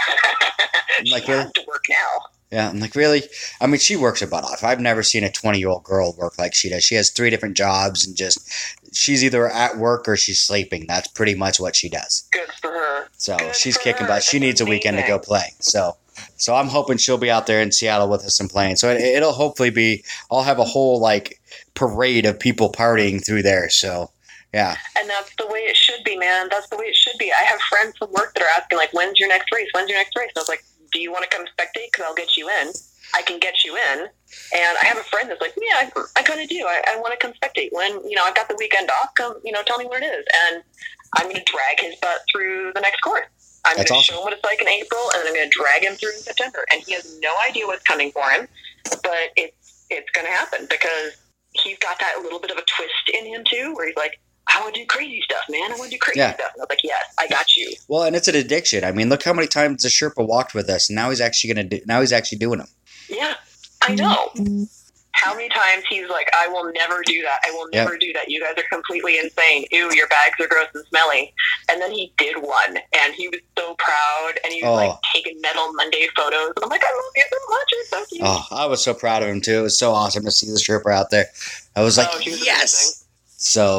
I'm like, she really? has to work now. Yeah, I'm like, really? I mean, she works her butt off. I've never seen a twenty-year-old girl work like she does. She has three different jobs, and just she's either at work or she's sleeping. That's pretty much what she does. Good for her. So Good she's for kicking her. butt. She That's needs a weekend to amazing. go play. So. So I'm hoping she'll be out there in Seattle with us and playing. So it, it'll hopefully be, I'll have a whole like parade of people partying through there. So yeah. And that's the way it should be, man. That's the way it should be. I have friends from work that are asking like, when's your next race? When's your next race? And I was like, do you want to come spectate? Because I'll get you in. I can get you in. And I have a friend that's like, yeah, I, I kind of do. I, I want to come spectate. When, you know, I've got the weekend off, come, you know, tell me where it is. And I'm going to drag his butt through the next course. I'm going to awesome. show him what it's like in April, and then I'm going to drag him through in September. And he has no idea what's coming for him, but it's it's going to happen because he's got that little bit of a twist in him too, where he's like, I want to do crazy stuff, man. I want to do crazy yeah. stuff. And I was like, yes, I got you. Well, and it's an addiction. I mean, look how many times the Sherpa walked with us, and now he's actually going to do. Now he's actually doing them. Yeah, I know. How many times he's like, I will never do that. I will never yep. do that. You guys are completely insane. Ew, your bags are gross and smelly. And then he did one, and he was so proud, and he was oh. like taking Metal Monday photos. And I'm like, I love you so much. You're so cute. Oh, I was so proud of him too. It was so awesome to see the Sherpa out there. I was like, oh, was yes. amazing. So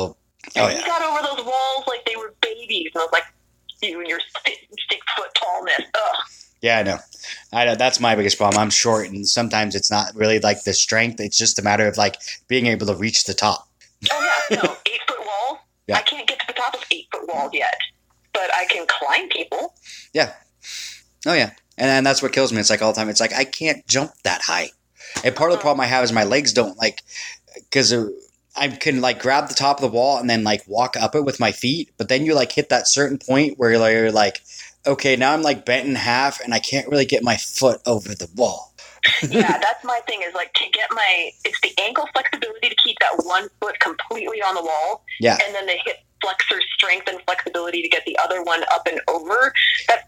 And Oh, yeah. he got over those walls like they were babies. And I was like, you and your six, six foot tallness. Ugh. Yeah, I know. I know. That's my biggest problem. I'm short, and sometimes it's not really like the strength. It's just a matter of like being able to reach the top. Oh, yeah. No, eight foot walls. Yeah. I can't get to the top of eight foot walls yet, but I can climb people. Yeah. Oh, yeah. And, and that's what kills me. It's like all the time. It's like I can't jump that high. And part of the problem I have is my legs don't like, because I can like grab the top of the wall and then like walk up it with my feet. But then you like hit that certain point where you're like, okay, now I'm like bent in half and I can't really get my foot over the wall. Yeah, that's my thing is like to get my, it's the ankle flexibility to keep that one foot completely on the wall. Yeah. And then the hip flexor strength and flexibility to get the other one up and over. That,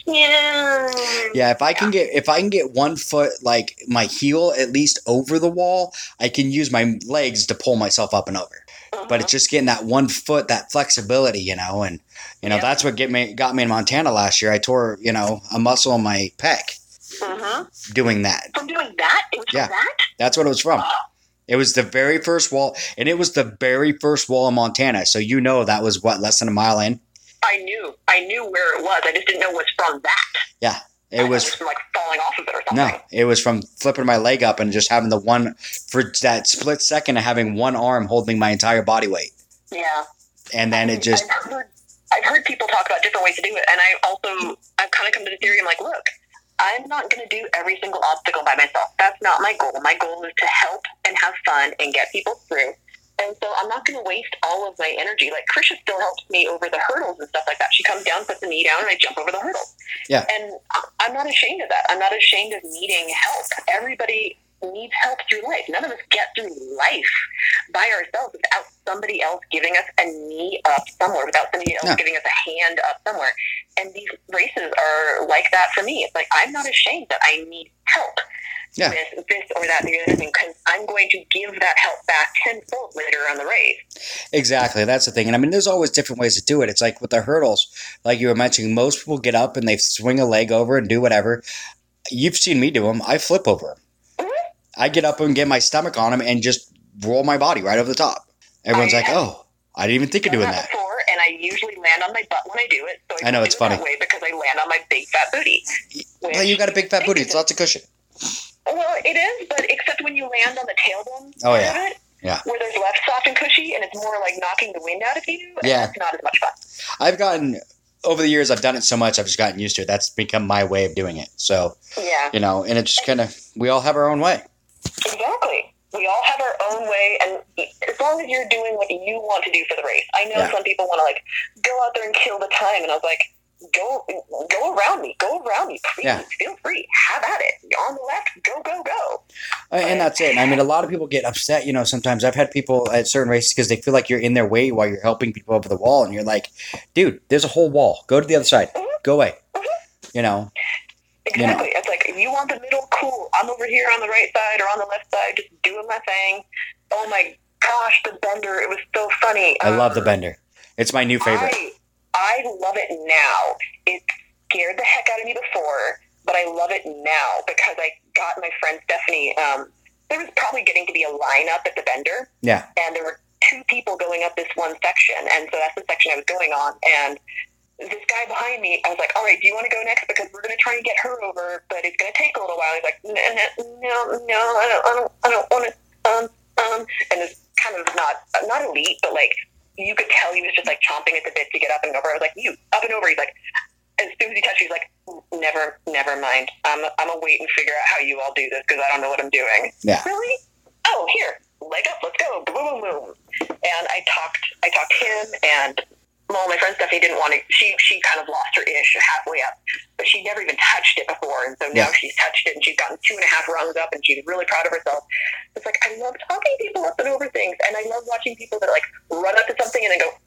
yeah. Yeah, if I can get if I can get one foot like my heel at least over the wall, I can use my legs to pull myself up and over. Uh-huh. But it's just getting that one foot, that flexibility, you know, and you know Yep. that's what get me got me in Montana last year. I tore, you know, a muscle in my pec Uh-huh. doing that. From doing that? It was Yeah. from that? That's what it was from. It was the very first wall, and it was the very first wall in Montana. So you know that was what, less than a mile in. I knew. I knew where it was. I just didn't know it was from that. Yeah, it I was. thought it from like falling off of it or something. No, it was from flipping my leg up and just having the one for that split second of having one arm holding my entire body weight, Yeah. and then it just. I've heard, I've heard people talk about different ways to do it, and I also I've kind of come to the theory. I'm like, look, I'm not going to do every single obstacle by myself. That's not my goal. My goal is to help and have fun and get people through. And so I'm not going to waste all of my energy. Like Krisha still helps me over the hurdles and stuff like that. She comes down, puts the knee down, and I jump over the hurdles. Yeah. And I- I'm not ashamed of that. I'm not ashamed of needing help. Everybody needs help through life. None of us get through life by ourselves without somebody else giving us a knee up somewhere, without somebody else No. giving us a hand up somewhere. And these races are like that for me. It's like I'm not ashamed that I need help Yeah. with this or that or the other thing, because I'm going to give that help back tenfold later on the race. Exactly, that's the thing. And I mean, there's always different ways to do it. It's like with the hurdles, like you were mentioning, most people get up and they swing a leg over and do whatever. You've seen me do them. I flip over 'em. Mhm. I get up and get my stomach on them and just roll my body right over the top. Everyone's I like, have oh, I didn't even think of done doing that that. before, and I usually land on my butt when I do it. So I, I know, do it's it funny. that way because I land on my big fat booty. Well, you got a big fat booty. It's lots of cushion. Well, it is, but except when you land on the tailbone Oh, part yeah. of it, Yeah. where there's left soft and cushy, and it's more like knocking the wind out of you. And Yeah. it's not as much fun. I've gotten, over the years, I've done it so much, I've just gotten used to it. That's become my way of doing it. So, Yeah, you know, and it's kind of, we all have our own way. exactly. We all have our own way, and as long as you're doing what you want to do for the race. I know Yeah. some people want to like go out there and kill the time, and I was like, go, go around me, go around me, please, Yeah. feel free, have at it. You're on the left, go, go, go. And that's it. And I mean, a lot of people get upset, you know, sometimes I've had people at certain races because they feel like you're in their way while you're helping people over the wall. And you're like, dude, there's a whole wall. Go to the other side. Go away. You know, You know. Exactly. It's like, if you want the middle, cool. I'm over here on the right side or on the left side, just doing my thing. Oh my gosh, the bender, it was so funny. I love the Um, bender. It's my new favorite. I, I love it now. It scared the heck out of me before, but I love it now because I got my friend Stephanie. Um, there was probably getting to be a lineup at the bender, Yeah. and there were two people going up this one section, and so that's the section I was going on. And this guy behind me, I was like, all right, do you want to go next? Because we're going to try and get her over, but it's going to take a little while. He's like, no, no, no, I don't, I don't, I don't want to, um, um, and it's kind of not, not elite, but like, you could tell he was just like chomping at the bit to get up and over. I was like, you, up and over. He's like, as soon as he touched, he's like, never, never mind. I'm, I'm going to wait and figure out how you all do this because I don't know what I'm doing. Yeah. Really? Oh, here, leg up, let's go. Boom, boom, boom. And I talked, I talked him, and well, my friend Stephanie didn't want to, she, she kind of lost her ish halfway up, but she never even touched it before. And so now Yeah. she's touched it and she's gotten two and a half rungs up and she's really proud of herself. It's like, I love talking people up and over things. And I love watching people that like run up to something and then go,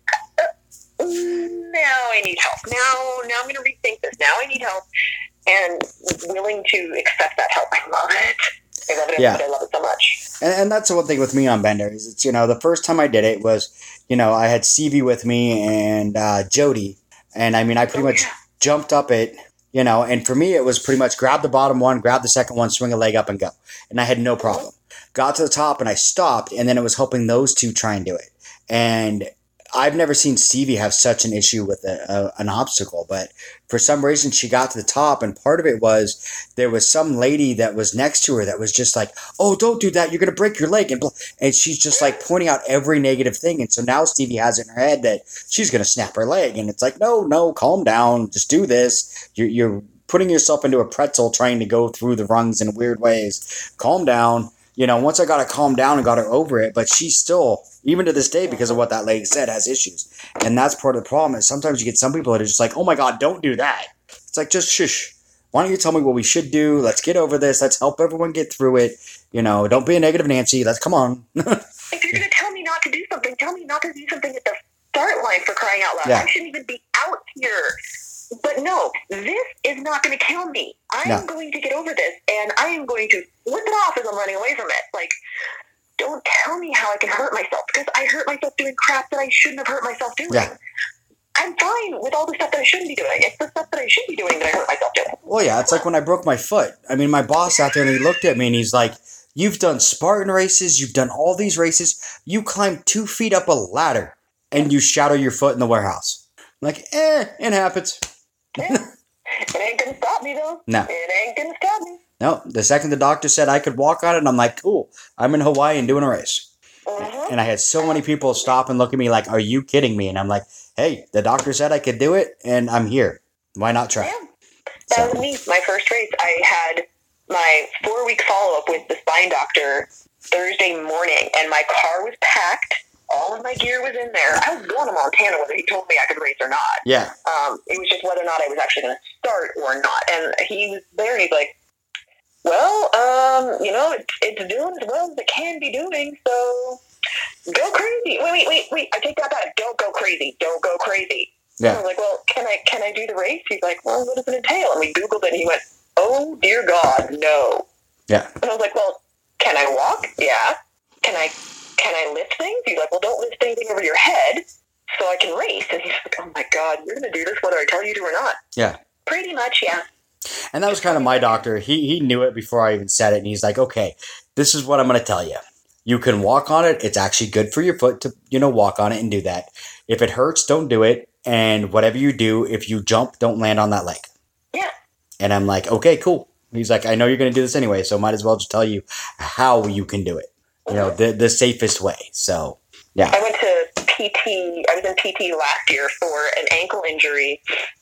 uh, now I need help. Now, now I'm going to rethink this. Now I need help, and willing to accept that help. I love it. I love it. Yeah. I love it so much. And, and that's the one thing with me on Bender is it's, you know, the first time I did it was, you know, I had Stevie with me and uh, Jody. And I mean, I pretty Oh, much yeah. jumped up it, you know, and for me, it was pretty much grab the bottom one, grab the second one, swing a leg up and go. And I had no problem. Got to the top and I stopped, and then it was helping those two try and do it. And I've never seen Stevie have such an issue with a, a, an obstacle, but for some reason she got to the top, and part of it was there was some lady that was next to her that was just like, oh, don't do that, you're going to break your leg, and blah. And she's just like pointing out every negative thing, and so now Stevie has it in her head that she's going to snap her leg, and it's like, no, no, calm down, just do this. You're, you're putting yourself into a pretzel trying to go through the rungs in weird ways. Calm down. You know, once I got her calmed down and got her over it, but she's still, even to this day, because of what that lady said, has issues. And that's part of the problem is sometimes you get some people that are just like, oh my God, don't do that. It's like, just shush. Why don't you tell me what we should do? Let's get over this. Let's help everyone get through it. You know, don't be a negative Nancy. Let's come on. If you're going to tell me not to do something, tell me not to do something at the start line, for crying out loud. Yeah. I shouldn't even be out here. But no, this is not going to kill me. I'm No. going to get over this, and I am going to flip it off as I'm running away from it. Like, don't tell me how I can hurt myself, because I hurt myself doing crap that I shouldn't have hurt myself doing. Yeah. I'm fine with all the stuff that I shouldn't be doing. It's the stuff that I should be doing that I hurt myself doing. Well, yeah, it's like when I broke my foot. I mean, my boss out there and he looked at me and he's like, you've done Spartan races. You've done all these races. You climbed two feet up a ladder and you shatter your foot in the warehouse. I'm like, eh, it happens. Yeah. It ain't going to stop me, though. No. It ain't going to stop me. No, the second the doctor said I could walk on it, I'm like, cool. I'm in Hawaii and doing a race. Mm-hmm. And I had so many people stop and look at me like, are you kidding me? And I'm like, hey, the doctor said I could do it, and I'm here. Why not try? Yeah. That So- was me. My first race, I had my four-week follow-up with the spine doctor Thursday morning, and my car was packed. All of my gear was in there. I was going to Montana whether he told me I could race or not. Yeah. Um, it was just whether or not I was actually going to start or not. And he was there, and he's like, well, um, you know, it, it's doing as well as it can be doing, so go crazy. Wait, wait, wait, wait. I take that back. Don't go crazy. Don't go crazy. And I Yeah. was like, well, can I can I do the race? He's like, well, what does it entail? And we Googled it, and he went, oh, dear God, no. Yeah. And I was like, well, can I walk? Yeah. Can I can I lift things? He's like, well, don't lift anything over your head so I can race. And he's like, oh, my God, you're going to do this whether I tell you to or not. Yeah. Pretty much, yeah. And that was kind of my doctor. He he knew it before I even said it. And he's like, okay, this is what I'm going to tell you. You can walk on it. It's actually good for your foot to, you know, walk on it and do that. If it hurts, don't do it. And whatever you do, if you jump, don't land on that leg. Yeah. And I'm like, okay, cool. He's like, I know you're going to do this anyway, so might as well just tell you how you can do it. You know, the the safest way. So, yeah. I went to P T. I was in P T last year for an ankle injury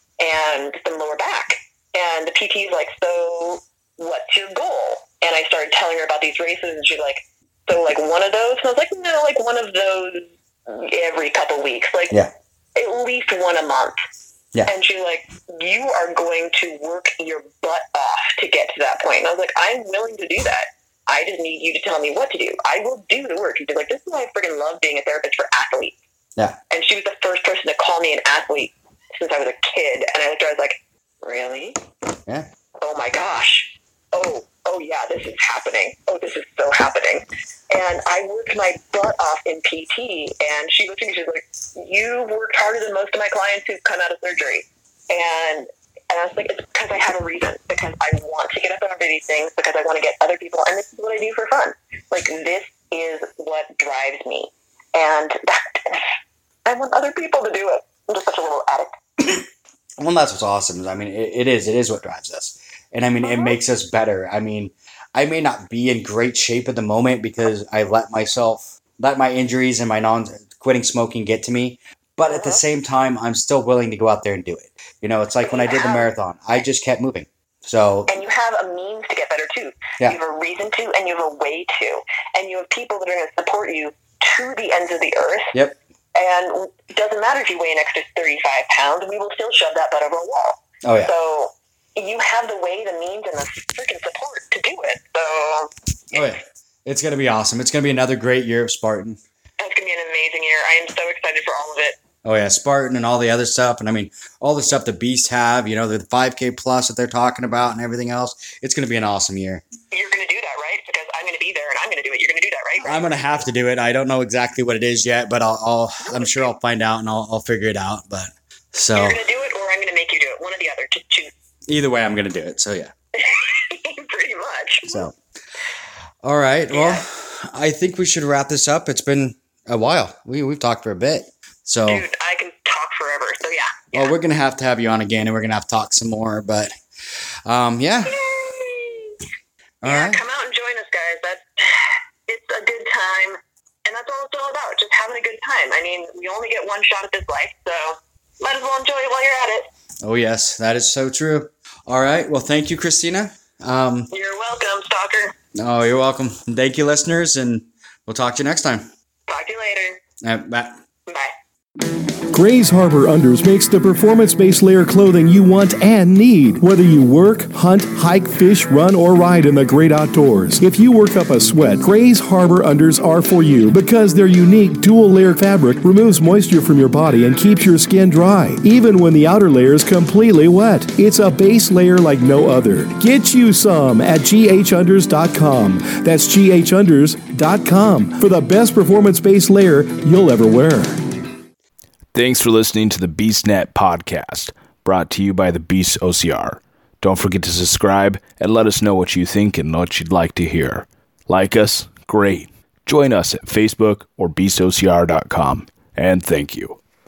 and some lower back. And the P T's like, so what's your goal? And I started telling her about these races, and she's like, so like one of those? And I was like, no, like one of those every couple weeks. Like Yeah. at least one a month. Yeah. And she's like, you are going to work your butt off to get to that point. And I was like, I'm willing to do that. I just need you to tell me what to do. I will do the work. She's like, this is why I freaking love being a therapist for athletes. Yeah. And she was the first person to call me an athlete since I was a kid. And I looked at her, I was like, really? Yeah. Oh my gosh. Oh, oh yeah, this is happening. Oh, this is so happening. And I worked my butt off in P T, and she looked at me, she's like, you worked harder than most of my clients who've come out of surgery. And and I was like, it's because I have a reason, because I want to get up and over these things, because I want to get other people, and this is what I do for fun. Like, this is what drives me. And that, I want other people to do it. I'm just such a little addict. Well, that's what's awesome. I mean, it, it is. It is what drives us. And I mean, it Uh-huh. makes us better. I mean, I may not be in great shape at the moment because I let myself, let my injuries and my non quitting smoking get to me. But at the Uh-huh. same time, I'm still willing to go out there and do it. You know, it's like when I did the marathon, I just kept moving. So, And you have a means to get better, too. Yeah. You have a reason to, and you have a way to. And you have people that are going to support you to the ends of the earth. yep. And it doesn't matter if you weigh an extra thirty-five pounds, we will still shove that butt over a wall. Oh, yeah. So you have the way, the means, and the freaking support to do it. So Oh, yeah. It's going to be awesome. It's going to be another great year of Spartan. it's going to be an amazing year. I am so excited for all of it. Oh, yeah. Spartan and all the other stuff. And I mean, all the stuff the Beast have, you know, the five K plus that they're talking about and everything else. It's going to be an awesome year. You're going to do that, right? Because I'm going to be there, and I'm going to do it. You're going to do that, right? I'm gonna have to do it. I don't know exactly what it is yet, but I'll, I'll I'm sure I'll find out and I'll, I'll figure it out. But so You're going to do it, or I'm going to make you do it. One or the other. Just choose. either way, I'm gonna do it. So yeah. Pretty much. So all right. Well, I think we should wrap this up. It's been a while. We we've talked for a bit. So, Dude, I can talk forever. So yeah. yeah. well, we're gonna have to have you on again, and we're gonna have to talk some more. But, um, yeah. Yay! All yeah, right. come out and join us, guys. That's it's a good time, and that's all it's all about. Just having a good time. I mean, we only get one shot at this life, so might as well enjoy it while you're at it. Oh yes, that is so true. All right. Well, thank you, Christina. Um, You're welcome, stalker. oh, you're welcome. Thank you, listeners, and we'll talk to you next time. Talk to you later. Uh, bye. Bye. Grays Harbor Unders makes the performance-based layer clothing you want and need. Whether you work, hunt, hike, fish, run, or ride in the great outdoors. If you work up a sweat, Grays Harbor Unders are for you because their unique dual-layer fabric removes moisture from your body and keeps your skin dry, even when the outer layer is completely wet. It's a base layer like no other. Get you some at G H unders dot com. That's G H unders dot com for the best performance-based layer you'll ever wear. Thanks for listening to the BeastNet podcast, brought to you by the Beast O C R. Don't forget to subscribe and let us know what you think and what you'd like to hear. Like us? Great. Join us at Facebook or beast O C R dot com. And thank you.